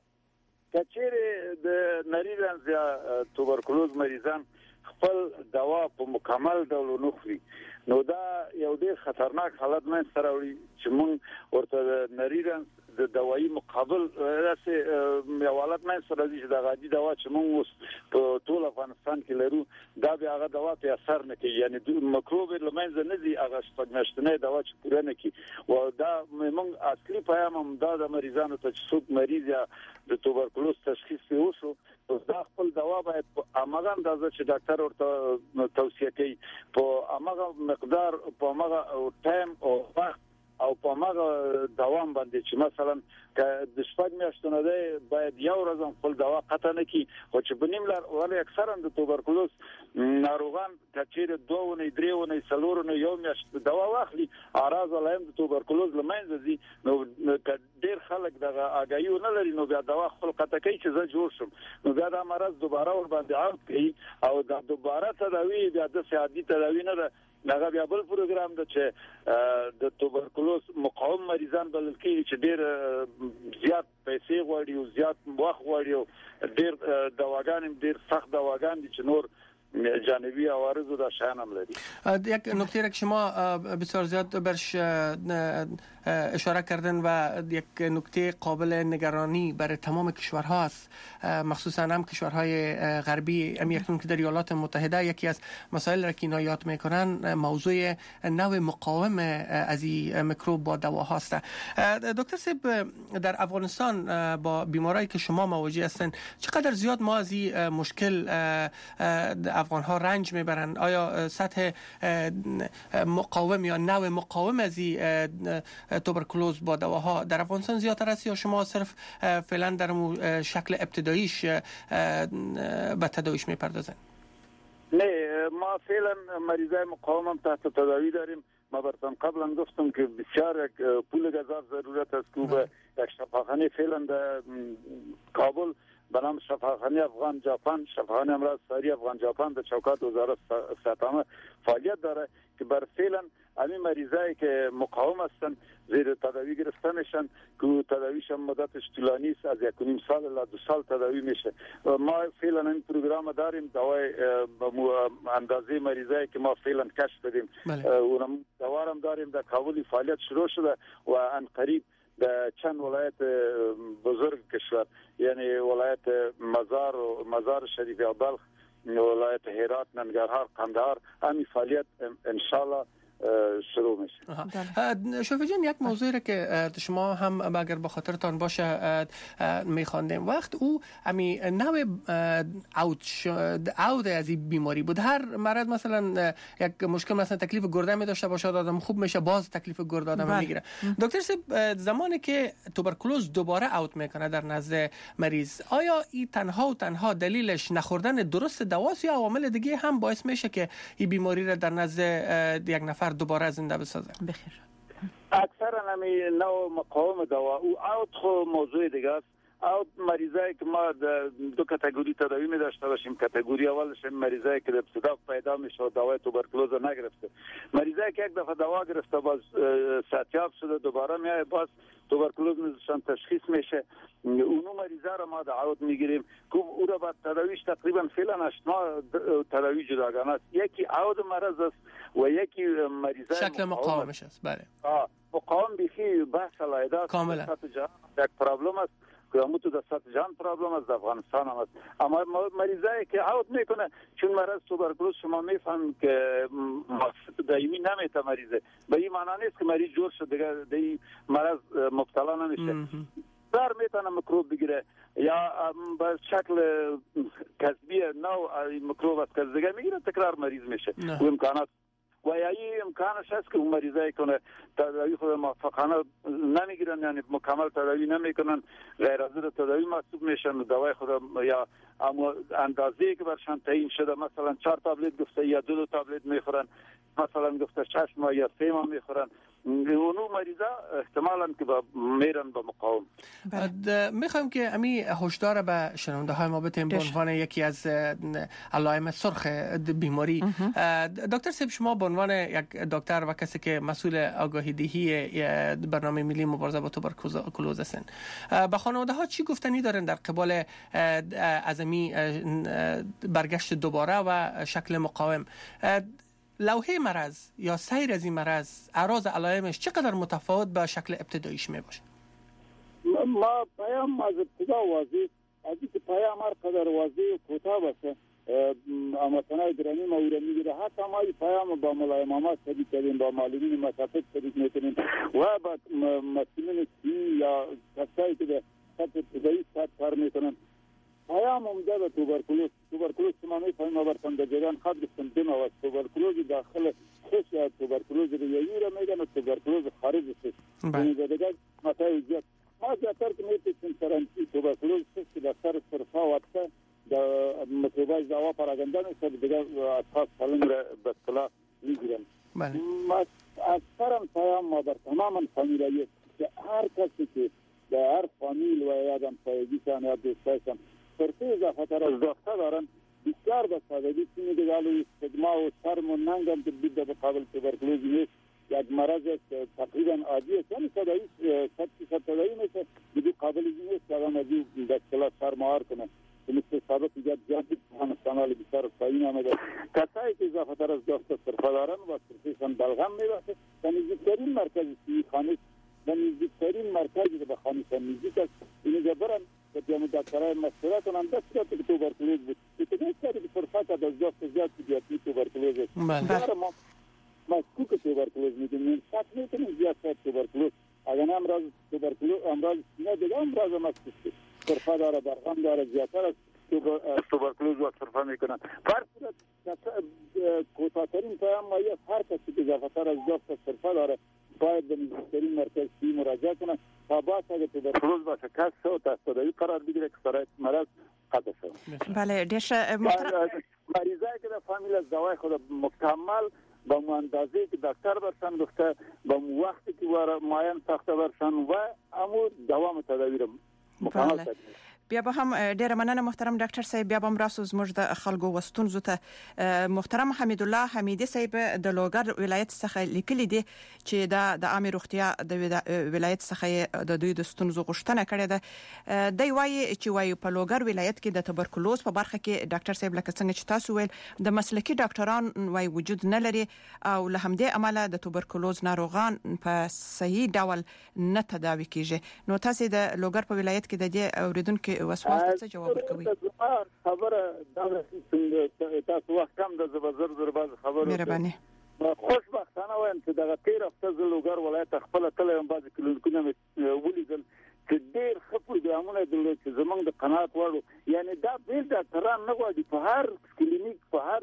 کچېره د نریرنز یا توبرکلوز مریضان خپل دوا په مکمل ډول نخوري نو دا یو ډېر خطرناک حالت نه سره چې مونږ ورته نریرنز د دوايي مقابل راسه یو حالت نه سره چې د غادي دوا چې مونږ په ټول افغانستان کې لرو دا به هغه دوا په اثر نه کوي یعنی د میکروب لمنځه نه دي هغه شپږمشتنه دوا چې پوره نه کوي او دا مونږ اصلي پیغام هم دا د مریضانو ته چې څوک مریض یا د توبرکلوز تشخیص وشو دا خپل دوا باید په امغه اندازه چې ډاکټر ورته توصیه کوي په امغه مقدار په امغه ټایم او وخت او په امغه دوام باندې چې مثلا که د شپږ میاشتو نه دی باید یو ورځ خپل دوا قطع نه کړي او چې بنیم لار ولې اکثرا د توبرکلوز ناروغان کچېره دوه نه درې نه څلور نه یو میاشت دوا واخلي اراز ولایم د توبرکلوز لمنځه دي نو ډېر خلک دغه اگایو نه لري نو بیا دوا خپل قطع کوي چې زه جوړ شم نو بیا دا مرض دوباره ور باندې عام کوي او دا دوباره تداوی بیا د سیادي تداوی نه دغه بیا بل پروګرام د چې د توبرکلوز مقاوم مریضان بلل کېږي چې ډېر زیات پیسې غواړي او زیات وخت غواړي او ډېر دواګان ډېر سخت دواګان دي چې نور جانبی عوارض و داشتن هم لدی. یک نکته را که شما بسیار زیاد برش اشاره کردن و یک نکته قابل نگرانی برای تمام کشورها است مخصوصا هم کشورهای غربی امیکنون که در ایالات متحده یکی از مسائل را که اینا یاد میکنن موضوع نوع مقاوم از این میکروب با دواها است. دکتر صاحب در افغانستان با بیمارایی که شما مواجه هستن چقدر زیاد ما از این مشکل افغان ها رنج میبرن؟ آیا سطح مقاوم یا نوع مقاوم از این توبرکلوز با دواها در افغانستان زیادتر است یا شما صرف فعلا در شکل ابتداییش به تداویش میپردازن؟ نه ما فعلا مریضای مقاوم تحت تداوی داریم. ما براتون قبلا گفتم که بسیار یک پول گذار ضرورت است که به یک شفاخانه فعلا در کابل به نام شفاخانه افغان ژاپن شفاخانه امراض ساری افغان ژاپن در چوکات وزارت صحت فعالیت داره که بر فعلا همین مریضایی که مقاوم هستن زیر تداوی گرفته میشن که تداویشون مدتش طولانی است از یک و نیم سال الی دو سال تداوی میشه. ما فعلا این پروگرام داریم دوای اندازه مریضایی که ما فعلا کشف دادیم اونم دوارم داریم در کابل فعالیت شروع شده و ان قریب در چند ولایت بزرگ کشور یعنی ولایت مزار و مزار شریف و بلخ ولایت هرات ننگرهار قندهار همین فعالیت انشالله شروع میشه. شوفی جان یک موضوعی را که شما هم اگر به خاطرتان باشه میخواندیم وقت او امی نوع عود عود از این بیماری بود. هر مرض مثلا یک مشکل مثلا تکلیف گرده می داشته باشه آدم خوب میشه باز تکلیف گرده آدم میگیره. دکتر صاحب زمانی که توبرکلوز دوباره عود میکنه در نزد مریض آیا این تنها و تنها دلیلش نخوردن درست دواست یا عوامل دیگه هم باعث میشه که این بیماری را در نزد یک نفر دوباره زنده بسازه؟ بخیر. اکثرا همی نوع مقاوم دوا او اوت خو موضوع دیگه است. اوت مریضایی که ما دو کاتگوری تداوی می داشته باشیم. کاتگوری اولش مریضایی که ابتدا پیدا میشه و دوای توبرکلوز نگرفته. مریضایی که یک دفعه دوا گرفته باز صحتیاب شده دوباره میاد باز توبرکلوز نشان تشخیص میشه. اونو مریضا را ما دعوت میگیریم که او را بعد تداویش تقریبا فعلا اشنا تداوی جداگانه است. یکی عود مرض است و یکی مریضای شکل مقاومش است. بله. آه مقاوم بیخی بحث علایده است. کاملا. یک پرابلم است. که در سطح جهان پرابلم است، در افغانستان هم است. اما مریضایی که عود میکنه چون مرض توبرکلوز شما میفهمید که دائمی نمیته مریضه، به این معنی نیست که مریض جور شد دیگه دی مرض مبتلا نمیشه. در میتونه میکروب بگیره یا به شکل کسبی نو میکروب از کس دیگه میگیره تکرار مریض میشه. و امکانات و یا این امکانش هست که اون مریضایی کنه تداوی خود موفقانه نمیگیرن، یعنی مکمل تداوی نمیکنن، غیر حاضر تداوی محسوب میشن و دوای خود یا اما اندازه‌ای که برشان تعیین شده مثلا چهار تابلت گفته یا دو دو تابلت میخورن، مثلا گفته شش ماه یا سه ماه میخورن، اونو مریضا احتمالاً که با میرن با مقاوم. میخوایم که امی هشدار به شنونده های ما بتیم به عنوان یکی از علائم سرخ بیماری. دکتر صاحب شما به عنوان یک دکتر و کسی که مسئول آگاهی دهی برنامه ملی مبارزه با توبرکلوز هستند، به خانواده ها چی گفتنی دارن در قبال از امی برگشت دوباره و شکل مقاوم؟ لوحه مرض یا سیر از این مرض، اعراض علائمش چقدر متفاوت با شکل ابتداییش می باشه؟ ما پیام از ابتدا واضح، از اینکه پیام هر قدر واضح و کوتاه باشه اما تنهای درانی ما او را میگیره. حتی ما این پیام با ملایمامات صدیق کردیم، با معلمین مسافت صدیق میکنیم و با مسئولین سی یا کسایی که به سطح ابتدایی سطح کار میکنن. پیام عمده به توبرکلوز توبرکلوز که ما میفهمیم آورتن در جریان خود گفتم دیم و توبرکلوز داخل خش یا توبرکلوز ریایی را میگن و توبرکلوز خارج خش. این دیگر متای زیاد ما زیادتر که میتونیم سرانتی توبرکلوز خش که در سر صرفا وقتا در مطلوبای دعوا پراگنده میشه دیگر اشخاص سالم را به اصطلاح میگیرن. ما اکثرم پیام ما بر تماما فامیلایی که هر کسی که در هر فامیل و یادم سایگیشان یا دوستایشان فرصه اضافه تر از داخته دارن بسیار به سادگی چی میگه گالو استگما و شرم و ننگم که بیده به قابل توبرکلوزی نیست، یک مرض تقریبا عادی است، یعنی صدایی صد فیصد صدایی میشه بیده قابلی نیست که آدم ازی به اصطلاح شرموار کنه که مثل ثابت ایجاد جدید همستانال بسیار سایی نامده. کسایی که اضافه تر از داخته صرفه دارن و صرفیشان بلغم میباشه و نزدیکترین مرکز سی خانه و نزدیکترین مرکزی که به خانهشان نزدیک است اینجا برن که جمع دکترهای مشوره کنن دست که توبرکلوز بود که دیگه کاری که فرصت از دست زیاد که بیاتی توبرکلوز است. بله. ما مشکوک توبرکلوز میدونیم، شک میکنیم زیاد شاید توبرکلوز اگر نه امراض توبرکلوز امراض سینه دیگه امراض مشکوک است، صرفه داره، برغم داره، زیادتر از توبرکلوز و صرفه میکنن. فرق کوتاه‌ترین پیام ما است هر کسی که اضافه‌تر از دست صرفه داره باید به نزدیکترین مرکز سی مراجعه کنه تا باید اگه توبرکلوز باشه کس شد تا تداوی قرار بگیره که سرایت مرض قطع شد. بله دیشه محترم مریضایی که در فامیل از دوای خود مکمل با اندازه‌ای که دکتر برشان گفته با وقتی که معین ساخته برشان و امو دوام تداوی رو مکمل تداوی. بیا به هم ډیره مننه محترم ډاکټر صاحب. بیا به هم راسو زموږ د خلکو وستونزو ته محترم حمید الله حمیدی صاحب د لوګر ولایت څخه لیکلي دي چې د د عامه روغتیا د ولایت څخه د دوی د ستونزو غوښتنه کړې ده. دی وايي چې وايي په لوګر ولایت کې د توبرکلوز په برخه کې ډاکټر صاحب لکه څنګه چې تاسو ویل د مسلکي ډاکټران وايي وجود نه لري او له همدې عمله د توبرکلوز ناروغان په صحیح ډول نه تداوي کیږي. نو تاسو د لوګر په ولایت کې د دې اوریدونکو وسوال څه جواب ورکوي؟ خبره دا تاسو وخت کم د زبر زر باز خبره مهرباني خوشبختانه وایم چې دغه تیر هفته د لوګر ولایت خپل تلم باز کلینیکونه ولیدل چې ډېر ښه پروګرامونه درلود چې زمونږ د قناعت وړ، یعنی دا بیل ډاکټران نه غواړي په هر کلینیک په هر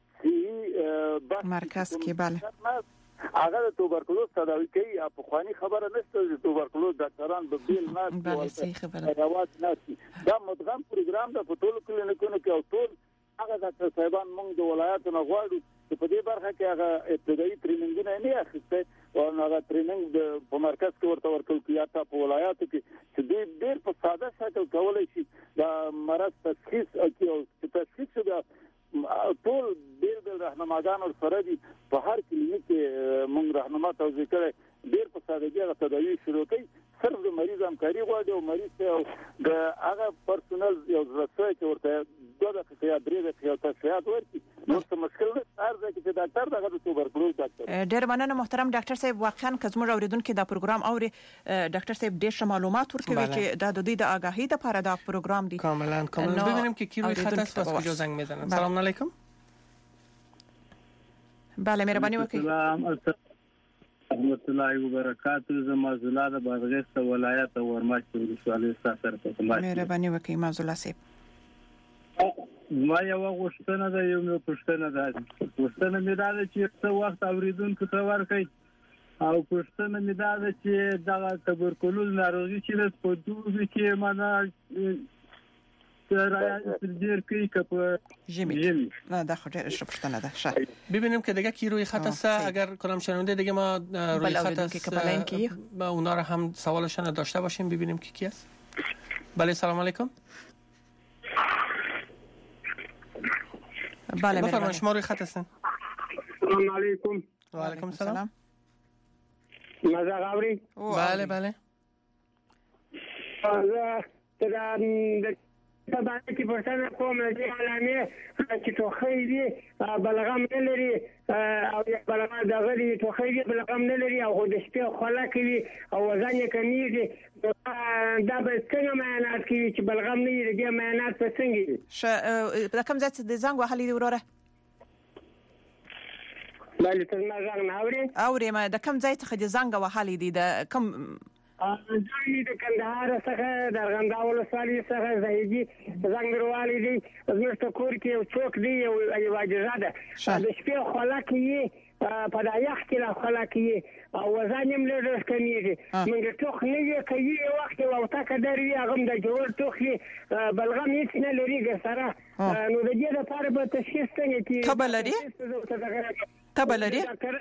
صحي مرکز کې بله هغه د توبرکلوز تداوی کوي. په خواني خبره نشته چې توبرکلوز ډاکټران به بیل نه بله صحیح خبره راوات نه دا مدغم پروګرام د ټولو کلینیکونو کې او ټول هغه ډاکټر صاحبان موږ د ولایتونو نه غواړو چې په دې برخه کې هغه ابتدایي ټریننګونه نه اخیسته او هغه ټریننګ په مرکز کې ورته ورکول کیږي یا په ولایتو کې چې ډېر په ساده شکل کولای شي دا مرض تشخیص او چې تشخیص شوه ټول ډېر ډېر راهنماګان او سره دي په هر کلینیک کې موږ راهنما توضیح کړي ډېر په سادهګي هغه تداوی شروع کوي. صرف د مریض همکاري غواړي او مریض ته د هغه پرسونل یو ځای چې ورته دوه دقیقې یا درې دقیقې تشریحات ورکړي نو څه مشکل نه ارزه کې ډاکټر دغه د توبرکلوز ډاکټر. ډېر مننه محترم ډاکټر صاحب. واقعا که زموږ اوریدونکو دا پروګرام اوري ډاکټر صاحب ډېر معلومات ورکوي چې دا د دې د آگاهی لپاره دا پروګرام دی. کاملا کاملا. ببینیم که کی روی خط است و از کجا زنگ میزنن. سلام علیکم. بله مهرباني وکړئ. سلام رحمت الله و برکاته. زما زلاله بادغیس ولایت ورماش ولسوالۍ سره په تماس. مهرباني وکړئ مازولا صاحب. ما یو غوښتنه ده یو مې پوښتنه ده پوښتنه مې ده چې څه وخت اوریدونکو ته ورکړي او پوښتنه مې ده چې دا تبرکلوز ناروغي چې په دوی کې معنا ډیر کوي که جیمی نه دا خود اشرا پشتنه ده شاید ببینیم که دیگه کی روی خط است. اگر کنم شنونده دیگه ما روی خط است با اونا رو هم سوالشان داشته باشیم ببینیم کی کی است. بله سلام علیکم. بله بفرمایید شما روی خط هستین. سلام علیکم. و علیکم السلام. مزه غوری؟ بله بله. از در طبعا که پرسان قوم از این علامه که تو خیلی بلغم نلری او یک بلغم داغلی تو خیلی بلغم نلری او خودشتی خلاکی او وزن کمیزی دا به څنګه معاینات کوي چې بلغم نه لري د معاینات په څنګه ش دا کوم ځای د زنګ وهلې دی وروره؟ بله ته ما زنګ نه اوري اوري ما د کوم ځای څخه د زنګ وهلې دی د کوم ځای د کندهار څخه د ارغنداو ولسوالۍ څخه زهيدي زنګ وروالی دی زموږ کور کې یو څوک دی یو یو اجازه ده د شپې خلاکی په دایخ کې لا خلاکی او وزن یې لږ کمیږي موږ ټوخ نه یې کوي وخت او تاکه درې هغه د جوړ ټوخي بلغم هیڅ نه لري ګسره نو د دې لپاره به تشخیص څنګه کی تبه لري تبه لري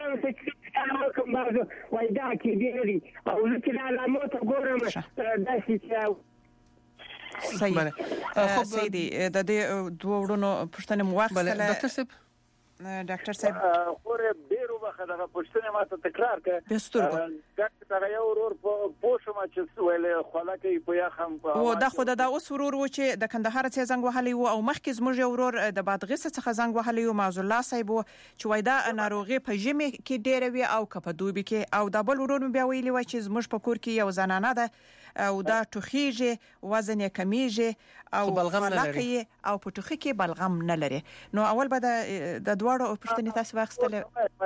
کوم بازو وای دا کې دی لري او چې علامات ګورم دا چې صحیح خب سیدی د دې دوه ورونو پښتنه موافقه بله ډاکټر صاحب ډاکټر صاحب خورې ډیرو وخت دغه پښتنه ماته تکرار کړه بسترګو ډاکټر یو ورور په پوښتنه چې ویل خلاکې په یا هم او دا خو دا اوس ورور و چې د کندهار څخه زنګ وهلی و او مخکې زموږ یو ورور د بادغیس څخه زنګ وهلی و معذ الله صاحب چې وای دا ناروغي په ژمي کې ډیره وی او په دوبي کې او دا بل ورور بیا ویلی و چې زموږ په کور کې یو زنانه ده او دا ټوخیږي وزن یې کمیږي او بلغم نه لري او په ټوخي کې بلغم نه لري. نو اول به د دواړو پښتنې تاسو واخستل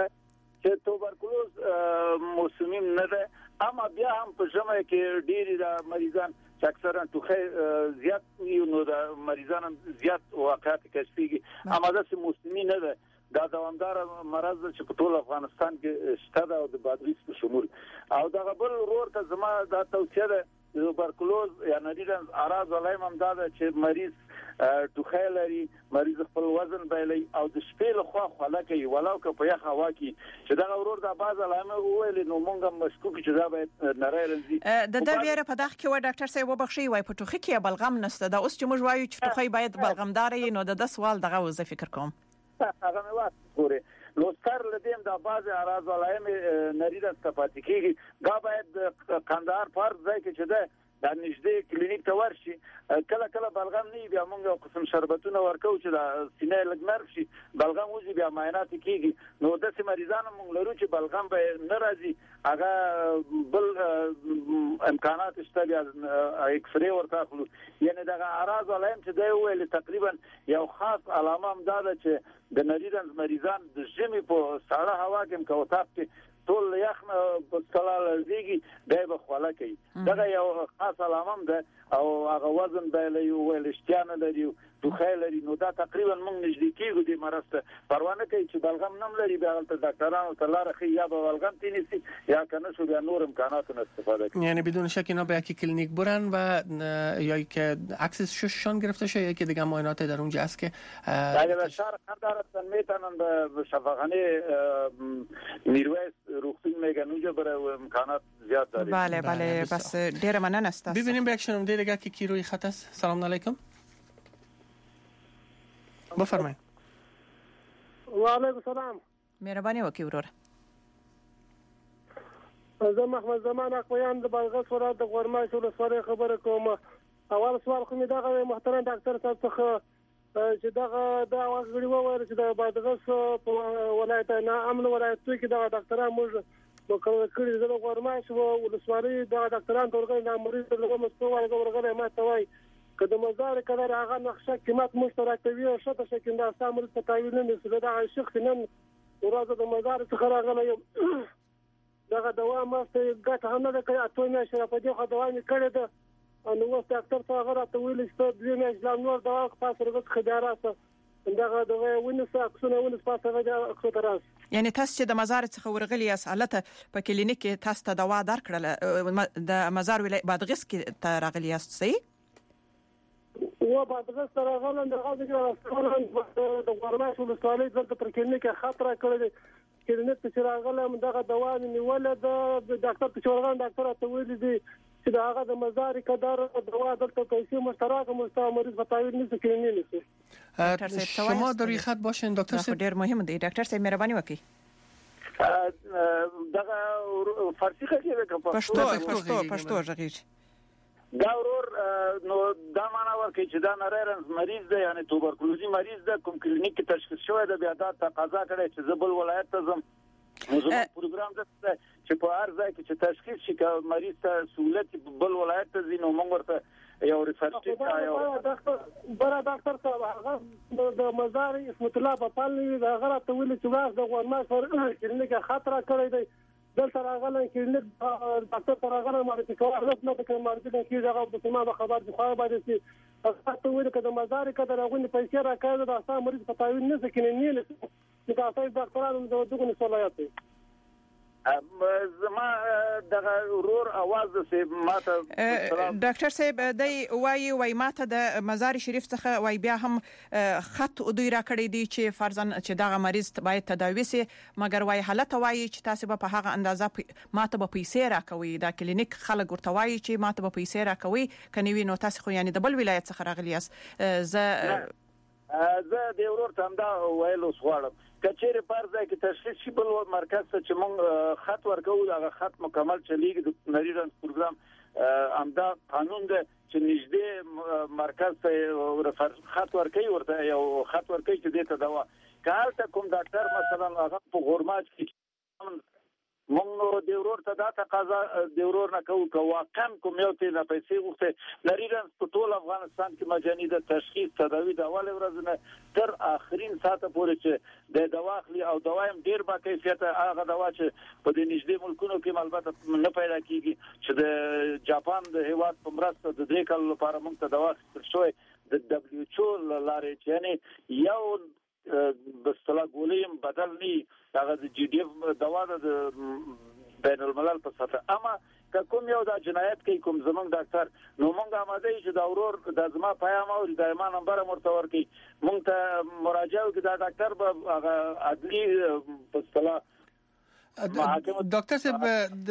چې توبرکلوز موسمي نه ده اما بیا هم په ژمي کې ډېری د مریضان چې اکثرا ټوخي زیات نو د مریضان زیات واقعات کشفيږي اما دا موسمي نه ده دا دوامدار مرض چې په ټول افغانستان کې شته او د بادغیس په شمول او دا بل ورور ته زما دا توصیه ده توبرکلوز یا نریدن اراز علایم هم دا چې مریض ټوخی لري مریض خپل وزن بایلي او د شپې له خوا خلک ولو که په یخ هوا کې چې دا ورور د باز علامه ویل نو مونږ مشکوک چې دا باید نری رنځي د د ویره په دغه کې و ډاکټر صاحب وبخښي وای په ټوخی کې بلغم نشته دا اوس چې موږ وایو چې ټوخی باید بلغمدار وي نو د سوال دغه وځ فکر کوم هغه مې وات ګوره نو ستر لدیم د باز اراز علایم نریدن صفاتی کېږي دا باید کندهار فرض ځای کې چې ده د نږدې کلینیک ته ورشي کله کله بلغم نه بیا موږ یو قسم شربتونه ورکو چې د سینې لګنر شي بلغم وځي بیا معاینات کیږي نو د سې مریضانو موږ لرو چې بلغم به نه راځي هغه بل امکانات شته بیا ایکس ری ورته خلو یعنی دا اراز علایم چې دی ویل تقریبا یو خاص علامه هم ده چې د نریدن مریضان د ژمي په ساړه هوا کې کوتاب کې ټول یخ په سلال زیږي دی به خواله کوي دا یو خاص علامه ده او هغه وزن به یو ویل اشتیانه لري ټوخی لري نو دا تقریبا موږ نږدې کېږو د مرض ته پروا نه کوي چې بلغم نم لري بیا ته ډاکټرانو ته لاره خي یا به بلغم تینیسي یا کنه شو بیا نور امکاناتونه استفاده کنه یعنی بدون شک اینا به یک کلینیک برن و یا که عکسش شششان گرفته شه یا که دیگه معاینات در اونجا است که اگر شهر قندهار هستن میتونن به شفاخانه نیرویس روغتون میگن اونجا برای امکانات زیاد داریم. بله بله بس ډیر مننه است. ببینیم به یک شنونده دیگه که کی روی خط است. سلام علیکم. بفرمایید. و علیکم سلام. مهرباني وکړئ ورور. زه محمد زمان اقویان د بلغیس ولایت د غورمای ولسوالۍ خبره کوم. اول سوال خو می دغه محترم ډاکټر صاحب څخه چې دغه دا غړي وویل چې د بادغیس په ولایت نه امن ولایت کې د ډاکټرانو موږ وکړل کړي د غورماش او ولسوالۍ د ډاکټرانو ترغه د مریض له مستوى ورغله ما توای کله مزار کله هغه نقشه قیمت مشترکوي او شته شکل د استعمال په تعویل نه سره د شخص نن ورځ د مزار څخه راغله یو دغه دوا ماسته ګټه هم نه کوي اته نه شره په دې خو دوا نه کړی ده نو وخت ډاکټر ته هغه راته ویل چې د دې نه اسلام نور دوا په سره خبره دغه دغه ونسه اکسونه ونس پاسه د اکسوتراس یعنی تاسو چې د مزار څخه ورغلی یاست حالت په کلینیک کې تاسو ته دوا درکړل د مزار ولایت بادغیس کې ته راغلی یاست صحیح و بادغیس ته راغلم دغه د د غورماش ولسوالۍ دلته پر کلینیک خطر کړی کلینیک ته راغلم دغه دوا نیول د ډاکټر ته ورغلم ډاکټر ته ویل دي چې دا هغه د مزار کدار دوا دلته پیسې مشترک مستعمل په تعویض نه کېنی نشي ډاکټر صاحب شما در خط باشین ډاکټر صاحب ډیر مهم دی ډاکټر صاحب مهرباني وکړئ دغه فارسی کې پښتو پښتو پښتو ژغیږي دا ورور نو دا معنا ورکړي چې دا نریرنز مریض دی یعنی توبرکلوزي مریض دی کوم کلینیک کې تشخیص شوی دی بیا دا تقاضا کړي چې زبل ولایت ته زم موږ پروګرام د چې په هر ځای کې چې تشخیص شي چې مریض ته سہولت بل ولایت ته ځینو موږ ورته یو ریسرچ کوي یو ډاکټر بره ډاکټر صاحب هغه د مزار اسمت الله په پالني دا غره ته ویل چې واغ د غورما سره کلینیک خطر کړی دی دلته راغله کلینیک ډاکټر راغله مارکیټ کوه رسمه د مارکیټ کې دغه د سیمه خبر دی خو باندې چې تاسو ویل کده مزار کده راغونی پیسې راکړه د اساسا مریض په تعویض نه سکینې نه چې تاسو ډاکټرانو د دغه صلاحیت زما دغه ورور اواز د ماته ډاکټر صاحب دای وای وای ماته د مزار شریف څخه وای بیا هم خط دوی را کړی دی چې فرضاً چې دغه مریض باید تداوی سي مګر وای حالت وای چې تاسو په هغه اندازه ماته به پیسې را کوي دا کلینیک خلک ورته وای چې ماته به پیسې را کوي کني وینو تاسو خو یعنی د بل ولایت څخه راغلی یاست زه زه د ورور ته دا ویلو غواړم کچېره پر ځای کې تشخیص شي بل مرکز ته چې موږ خط ورکو دا خط مکمل چلیږي د نریرنز پروګرام امدا قانون ده چې نږدې مرکز ته خط ورکوي ورته یو خط ورکوي چې دته دوا کال ته کوم ډاکټر مثلا هغه په غورماج کې موږ د ورور ته دا تقاضا د ورور نه کوو که واقعا کوم یو ته نه پیسې وخته نریرنز په ټول افغانستان کې مجاني د تشخیص تداوی د اول ورځ نه تر اخرین ساعته پورې چې د دوا اخلي او دوایم ډیر با کیفیت هغه دوا چې په د نږدې ملکونو کې البته نه پیدا کیږي چې د جاپان د هیواد په مرسته د درې کال لپاره موږ ته دوا شوی د دبليو ایچ او لارې چې یعنی یو بستلا ګولیم بدل ني هغه د جی ډی اف دوا د بین الملل په سطح اما کوم یو د جنایت کوي کوم زمونږ ډاکټر نو موږ آماده یو چې دا ورور د زما پیغام او د ایمان نمبر مرتور کوي موږ ته مراجعه وکړه دا ډاکټر به هغه عدلي بستلا دکتر صاحب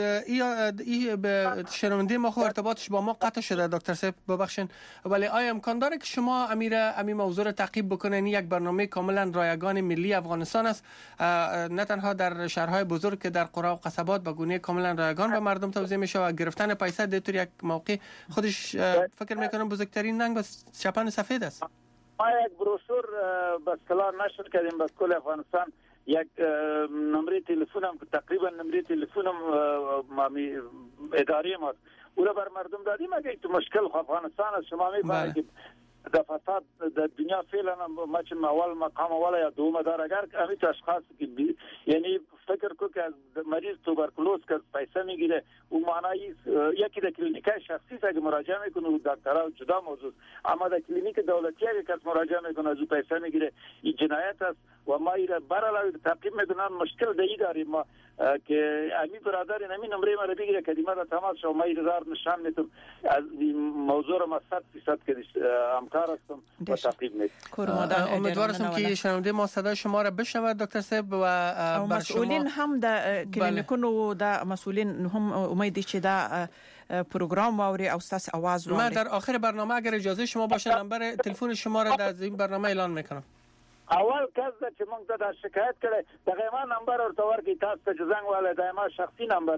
ای به شنونده ما خو ارتباطش با ما قطع شده دکتر صاحب ببخشید ولی آیا امکان داره که شما امیر امی موضوع رو تعقیب بکنین یک برنامه کاملا رایگان ملی افغانستان است نه تنها در شهرهای بزرگ که در قرى و قصبات به گونه کاملا رایگان به مردم توزیع میشه و گرفتن پیسه در طور یک موقع خودش فکر میکنم بزرگترین ننگ و چپن سفید است ما یک بروشور به اصطلاح نشر کردیم به کل افغانستان یک نمره تلفنم تقریبا نمره تلفنم مامی اداره ما اولا بر مردم دادیم اگه تو مشکل افغانستان است شما میفهمید که د فساد د دنیا فعلا ما چې اول مقام ولا یا دوم دار اگر امیت اشخاص کی یعنی فکر کو که مریض توبرکلوز که پیسه میگیره او معنی یکی د کلینیک شخصی اگه مراجعه میکنه دکترها جدا موضوع اما د کلینیک دولتی اگه کس مراجعه میکنه از پیسه میگیره این جنایت است و ما ایره برای تعقیب میکنن مشکل دی داریم ما که امی برادر نمی نمره ما رو بگیره کلمه را تماس شو ما ایره دار نشان میتم از موضوع ما صد فیصد که همکار هستم و تعقیب میکنم امیدوارم که شنونده ما صدای شما را بشنود دکتر صاحب و مسئولین هم د کلینیکونو د مسئولین هم امیدی چې دا پروگرام واوري او ستاسو आवाज واوري ما در آخر برنامه اگر اجازه شما باشه نمبر تلفن شما را در این برنامه اعلان میکنم اول کس چې موږ ته د شکایت کړي دغه ما نمبر ورته ورکړي تاسو ته زنګ والے دایمه شخصي نمبر ده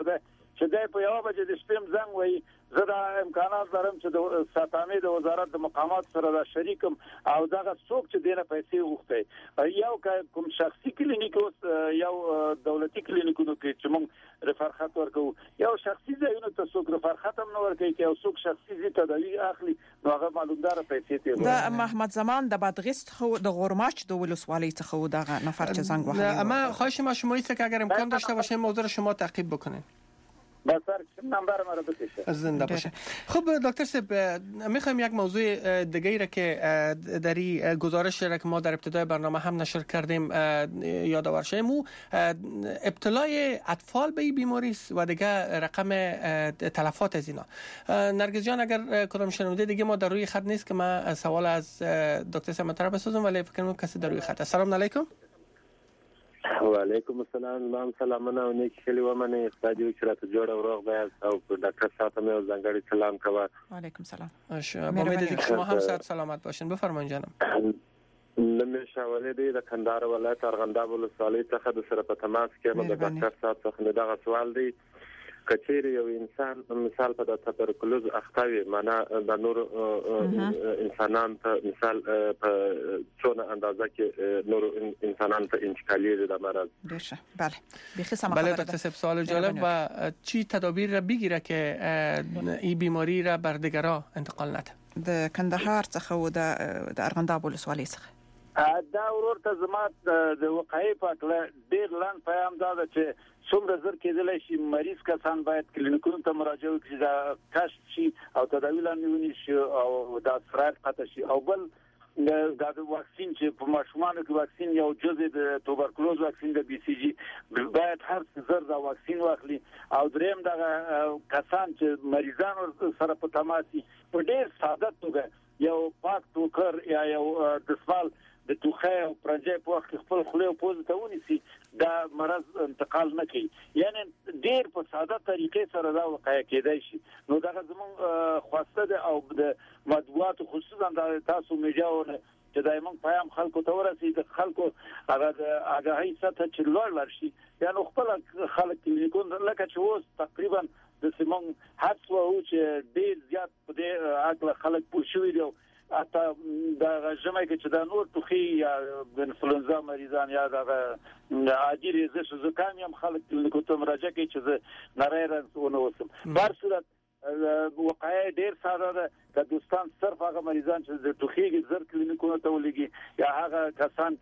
چې دای په یو بجې د شپې زنګ وایي زه دا امکانات لرم چې د ساتامې د وزارت د مقامات سره دا شریکم او دغه څوک چې دینه پیسې وغوښتي یو کوم شخصي کلینیک اوس یو دولتي کلینیکونو کې چې موږ رفر خط ورکو یو شخصي ځایونو ته څوک رفر خط هم نه ورکوي چې یو څوک شخصي ځای تداوی اخلي نو هغه معلومدار پیسې ته د محمد زمان د بادغیس خو د غورماچ د ولسوالۍ څخه دغه نفر چې زنګ وهلی اما خواهش ما شما است که اگر امکان داشته باشه موضوع شما تعقیب بکنین. بسر نمبر ما رو بکشه زنده باشه. خب دکتر صاحب میخوایم یک موضوع دیگه را که در این گزارش را که ما در ابتدای برنامه هم نشر کردیم یادآور شیم مو ابتلای اطفال به این بیماری است و دیگه رقم تلفات از اینا. نرگس جان اگر کدام شنونده دیگه ما در روی خط نیست که من سوال از دکتر صاحب مطرح بسازم ولی فکر کنم کسی در روی خط. السلام علیکم. و علیکم السلام مام سلامونه او نیک خلی و من استادیو چې راته جوړ او روغ بیاست او ډاکټر صاحب ته مې ځانګړی سلام کوم. علیکم سلام. با امید که شما هم صحت سلامت باشین. بفرمایید جانم. نمې شاولې دی د کندهار ولایت ارغنداب ولسوالۍ څخه د سره په تماس کې نو د ډاکټر صاحب څخه دغه سوال دی کچېر یو انسان مثال په د تبرکلوز اختاوي معنا د نور انسانان ته مثال په څونه اندازه کې نور انسانان ته انتقالي د مرض باشه بله بخیر سم بله دکتر صاحب سوال جالب و چی تدابیر را بگیره که این بیماری را بر دیگران انتقال نده د کندهار څخه و د ارغنداب ولسوالۍ څخه دا ورور ته زما د وقایع په اړه ډیر لاند پیغام دا چې څومره زر کېدلی شي مریض کسان باید کلینیکونو ته مراجعه وکړي دا کشف شي او تداوی لاندې ونیول شي او دا سرایت قطع شي او بل دا د واکسین چې په ماشومانو کې واکسین یو جزء د توبرکلوز واکسین د بي سي جي باید هر زر دا واکسین واخلي او دریم دا کسان چې مریضان سره په تماس په ډیر ساده توګه یو پاک ټوکر یا یو دسمال د توخه او پرنجې په وخت خپل خله او پوز ته ونیسي دا مرض انتقال نه کوي یعنی ډیر په ساده طریقې سره دا وقایع کېدای شي نو دا زمون خواسته ده او د مدوات خصوصا د تاسو میډیاونه چې دایمن پیغام خلکو ته ورسي د خلکو هغه د اگاهی سطح چې لوړ ورشي یعنی خپل خلک کلینیکون لکه چې اوس تقریبا د سیمون حس او چې ډیر زیات په دې اګل خلک پوښوي دی اته دا ژمه کې چې دا نور توخي یا د انفلونزا مریضان یا دا عادي ریزش زکام هم خلک کلینیکو ته مراجعه کوي چې نری رنسونه وسم بهر صورت وقایع ډیر ساده ده که دوستان صرف هغه مریضان چې د توخي زر کلینیکونو ته ولګي یا هغه کسان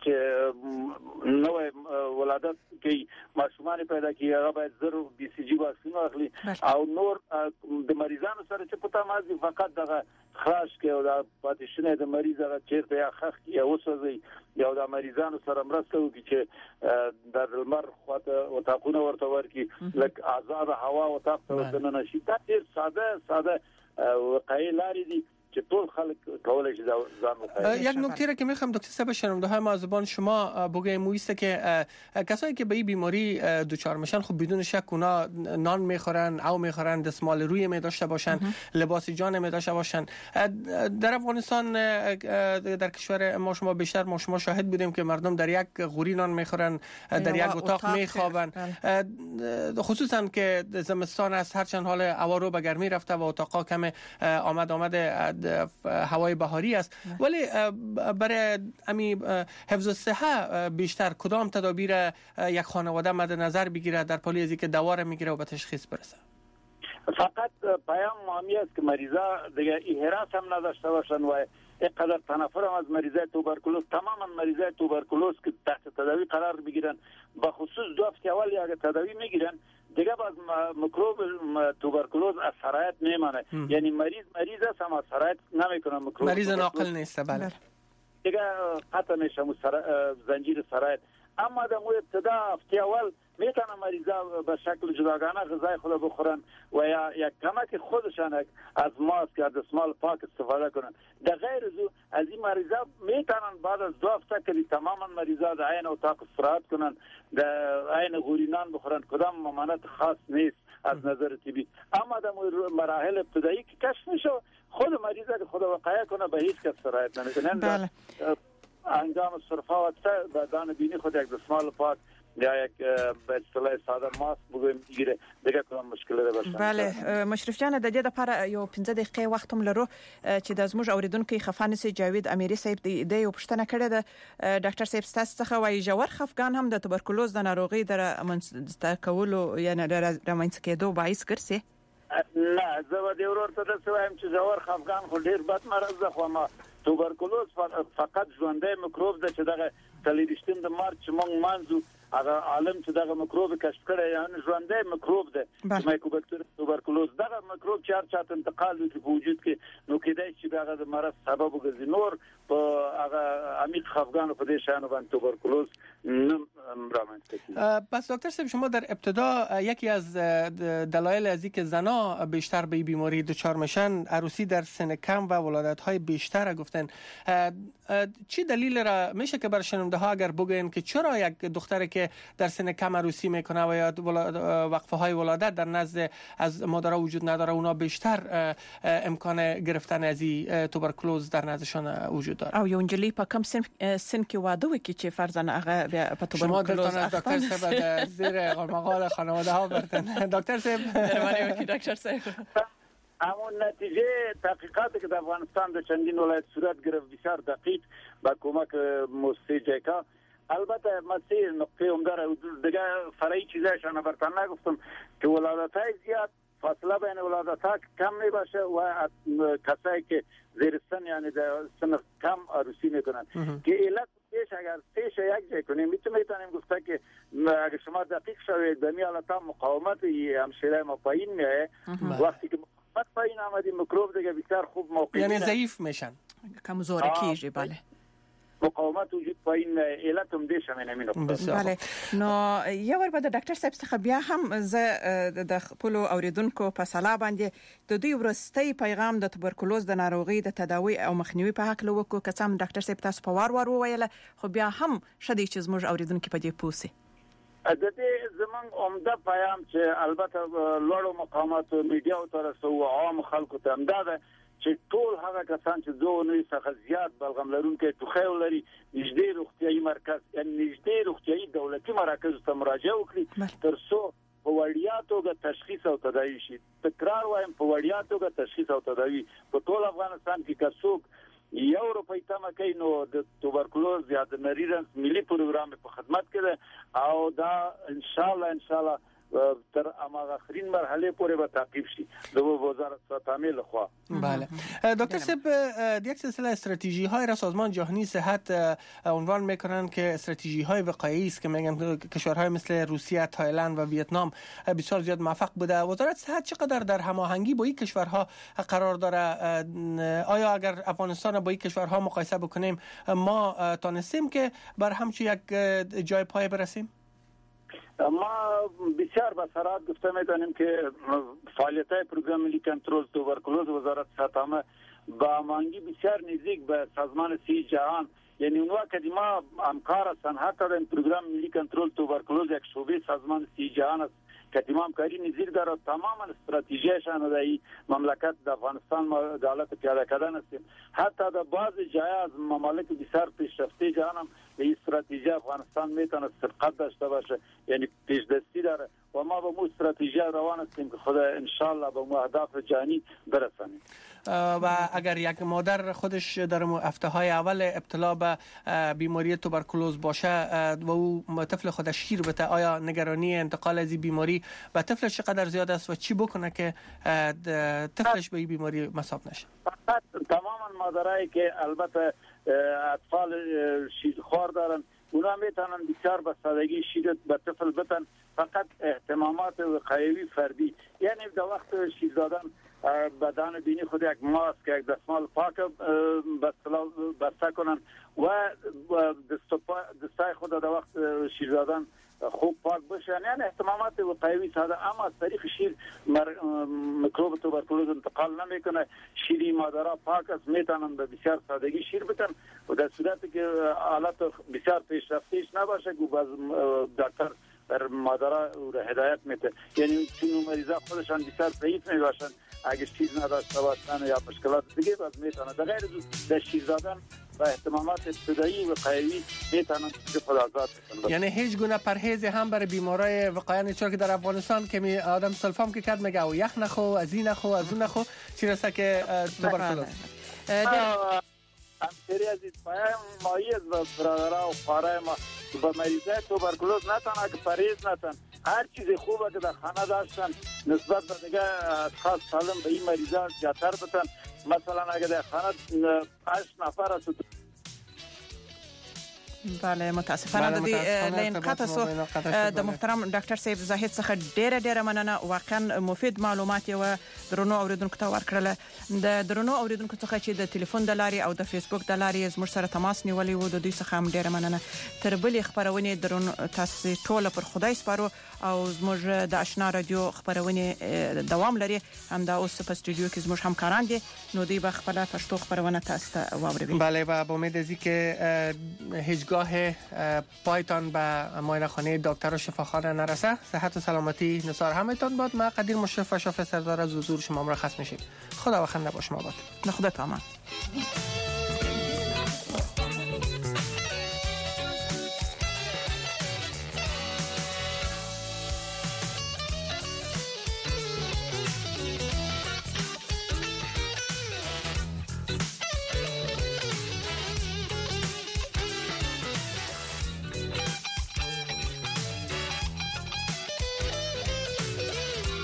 چې نوې ولادت کوي ماشومان پیدا کوي هغه باید زر بي سي جي واکسین واخلي او نور د مریضانو سره چې په تماس فقط دغه خلاص کې او د پاتشنه د مریض هغه چیرته یا خخ یا وسوي یا د مریضانو سره مرسته وکړي چې د لمر خواته او تاقونه ورته ورکی لکه آزاد هوا او تاق ته ودننه شي دا ډیر ساده ساده وقایع لري دي که طول خلق کولای شي ځان وکړي. یک نکته را که میخوام دکتر صاحب شنونده های ما زبان شما بگویم مویسته که کسایی که به این بیماری دچار میشن خب بدون شک اونا نان میخورن او میخورن دستمال روی می داشته باشن لباس جان می داشته باشن. در افغانستان در کشور ما شما بیشتر ما شما شاهد بودیم که مردم در یک غوری نان میخورن در یک اتاق میخوابن خصوصا که زمستان است هر چند حال هوا رو به گرمی رفته و اتاقا کم آمد آمد هوای بهاری است ولی برای امی حفظ صحه بیشتر کدام تدابیر یک خانواده مد نظر بگیره در پالی از اینکه دوا را میگیره و به تشخیص برسه؟ فقط پیام مهمی است که مریضا دیگه احراس هم نداشته باشن و اینقدر تنفر هم از مریضای توبرکلوز تماما مریضای توبرکلوز که تحت تداوی قرار بگیرن به خصوص دو هفته اول اگه تداوی میگیرن دیگه باز میکروب توبرکلوز از سرایت نمیمانه یعنی مریض مریض است اما سرایت نمیکنه میکروب مریض ناقل نیست بله دیگه قطع میشه زنجیر سرایت اما در ابتدا هفته اول میتونه مریضا به شکل جداگانه غذای خود بخورن و یا یک کمک خودشان از ماسک یا دستمال پاک استفاده کنن در غیر از از این مریضا میتونن بعد از دو هفته که تماما مریضا در عین اتاق استراحت کنن در عین غورینان بخورن کدام ممانعت خاص نیست از نظر طبی اما در مراحل ابتدایی که کشف میشه خود مریضا که خود وقایع کنه به هیچ کس استراحت نمیکنن انجام صرفه و بدن بینی خود یک دستمال پاک یا یک به اصطلاح ساده ماسک بگویم دیگه دیگه کوم مشکل باشه. بله مشرف جان د دې لپاره یو پنځه دقیقې وخت هم لرو چې د زموږ اوریدونکو خفانسي جاوید امیری صاحب د یو پښتنه کړې ده ډاکټر صاحب ستاسو څخه وایي جوړ خفګان هم د توبرکلوز د ناروغي در منځ کولو یعنی د منځ کېدو باعث ګرځي. نه زه د ورور ته د سوایم چې جوړ خفګان خو ډیر بد مرض ده خو ما توبرکلوز فقط ژوندۍ میکروب ده چې دغه تلیدشتین د مارچ مونږ مانځو هغه عالم چې دغه میکروب کشف کړی یعنی ژوندۍ میکروب ده مایکوبکتر توبرکلوز دغه میکروب چې هر چاته انتقال وکړي په وجود کې نو کېدای شي دغه د مرض سبب وګرځي. نور په هغه عمیق خفګان په دې شانو باندې توبرکلوز نه رامنځته کیږي. پس دکتر صاحب شما در ابتدا یکی از دلایل از اینکه زنا بیشتر به بیماری دچار میشن عروسی در سن کم و ولادت‌های بیشتر گفتن. چی دلیل را میشه که بر شنونده ها اگر بگین که چرا یک دختری که در سن کم عروسی میکنه و یا وقفه های ولادت در نزد از مادرها وجود نداره اونا بیشتر امکان گرفتن از این توبرکلوز در نزدشان وجود داره؟ او یو انجلی په کم سن سن کې واده وکړي چې فرضاً هغه په توبرکلوز دکتر صاحب زیر قرمقال خانواده ها برتن. دکتر صاحب درمانی وکړي دکتر صاحب. همون نتیجه تحقیقاتی که در افغانستان در چندین ولایت صورت گرفت بسیار دقیق با کمک موسسه جیکا البته مسیر نقطه عمده دیگه فرعی چیزایشان برتن نگفتم که ولادت‌های زیاد فاصله بین ولادت‌ها کم می باشه و کسایی که زیر سن یعنی در سن کم عروسی میکنن که علت پیش اگر پیش یک جای کنیم میتونیم گفته که اگر شما دقیق شوید به می حالت مقاومت همشیره ما پایین میه وقتی که مقاومت پایین آمدی میکروب دیگه بسیار خوب موقع یعنی ضعیف میشن کمزور کیږي. بله مقاومت وجود پایین علت هم دیشه می نمینو. بله نو یو ور به د ډاکټر صاحب څخه بیا هم زه د خپل اوریدونکو په سلا باندې د دوی ورستۍ پیغام د توبرکلوز د ناروغي د تداوی او مخنیوي په حق لوکو که څم ډاکټر صاحب تاسو په وار وار وویل خو بیا هم شدي چې زموږ اوریدونکو په دې پوسي د دې زمونږ عمده پیغام چې البته لوړو مقامات میډیا او ترسو او عام خلکو ته امداده چې ټول هغه کسان چې دوه نوي څخه زیات بلغم لرونکي توخیو لري نږدې روغتيایي مرکز یعنی نږدې روغتيایي دولتي مراکز ته مراجعه وکړي تر څو په وړیا توګه تشخیص او تداوی شي. تکرار وایم په وړیا توګه تشخیص او تداوی په ټول افغانستان کې کڅوک یو روپۍ تمه کوي نو د توبرکلوز یا د نریرنس ملي پروګرام په خدمت کې ده او دا ان شاء الله ان شاء الله تر اماغه آخرین مرحله پورې به تعقیب شي د وزارت صحت خوا. بله دکتر صاحب یک سلسله استراتژی های را سازمان جهانی صحت عنوان میکنن که استراتژی های وقایعی است که میگن کشورهای مثل روسیه، تایلند و ویتنام بسیار زیاد موفق بوده. وزارت صحت چقدر در هماهنگی با این کشورها قرار داره؟ آیا اگر افغانستان با این کشورها مقایسه بکنیم ما تانستیم که بر همچین یک جای پای برسیم؟ ما بسیار با صراحت گفته میتونیم که فعالیت‌های پروگرام ملی کنترل توبرکلوز وزارت صحت عامه با هماهنگی بسیار نزدیک به سازمان صحت جهان یعنی اون وقت ما همکار هستن حتی در پروگرام ملی کنترل توبرکلوز یک شعبه سازمان صحت جهان است که تمام کاری نزدیک داره تمام استراتژیشان در این مملکت در افغانستان ما دولت پیاده کردن هستیم. حتی در بعض جای از ممالک بسیار پیشرفته جهان هم به استراتژی افغانستان میتونه سبقت داشته باشه یعنی پیشدستی داره و ما به مو استراتژی روان هستیم که خدا ان شاء الله به مو اهداف جهانی برسانیم. و اگر یک مادر خودش در هفته های اول ابتلا به بیماری توبرکلوز باشه و او طفل خودش شیر بده آیا نگرانی انتقال از این بیماری به طفلش چقدر زیاد است و چی بکنه که طفلش به این بیماری مصاب نشه؟ فقط تماما مادرایی که البته اطفال شیرخوار دارن اونا میتونن بسیار به سادگی شیر به طفل بدن فقط اهتمامات وقایوی فردی یعنی در وقت شیر دادن بدن بینی خود یک ماسک یک دستمال پاک بسته کنن و دستای خود در وقت شیر دادن خوب پاک بشن یعنی اهتمامات وقایوی ساده اما از طریق شیر میکروب توبرکلوز انتقال نمیکنه. شیری مادرها پاک است میتونن به بسیار سادگی شیر بدن و در صورتی که حالت بسیار پیشرفته‌اش نباشه که باز دکتر بر مادرها رو هدایت میده یعنی چون مریضا خودشان بسیار ضعیف میباشن اگه چیز نداشته باشن یا مشکلات دیگه باز میتونه در غیر از شیر دادن و اهتمامات ابتدایی وقایوی میتونن خود آزاد بشن. یعنی هیچ گونه پرهیز هم برای بیماری وقایع چون که در افغانستان که می آدم سلفام که کرد میگه او یخ نخو از این نخو از اون نخو چی رسه که توبرکلوز همسری عزیز مایی از برادرها و خواهرای ما با مریضه توبرکلوز نتن اگه پرهیز نتن هر چیز خوبه که در خانه داشتن نسبت به دیگه اشخاص سالم به این مریضه زیادتر بتن. مثلا اگه در خانه هشت نفر است بله متاسفانه د لین قطع سو د محترم ډاکټر صاحب زاهد څخه ډیره ډیره مننه واقعا مفید معلومات یو درنو اوریدونکو ته ورکړل د درنو اوریدونکو څخه چې د ټلیفون د لارې او د فیسبوک د لارې زموږ سره تماس نیولې وو د دوی څخه هم ډیره مننه تر بلې خبرونه درنو تاسو ټول پر خدای سپارو او زموږ د آشنا رادیو خبرونه دوام لري هم دا اوس په استودیو کې زموږ همکاران دي نو دوی به خپل پښتو خبرونه تاسو ته واوروي. بله و با امید از اینکه هیچ گاه پایتان به معاینه خانه دکتر و شفاخانه نرسه. صحت و سلامتی نثار همتان باد. ما قدیر مشرف و شافع سردار از حضور شما مرخص میشیم. خدا بخنده با شما باد. خدا پامان.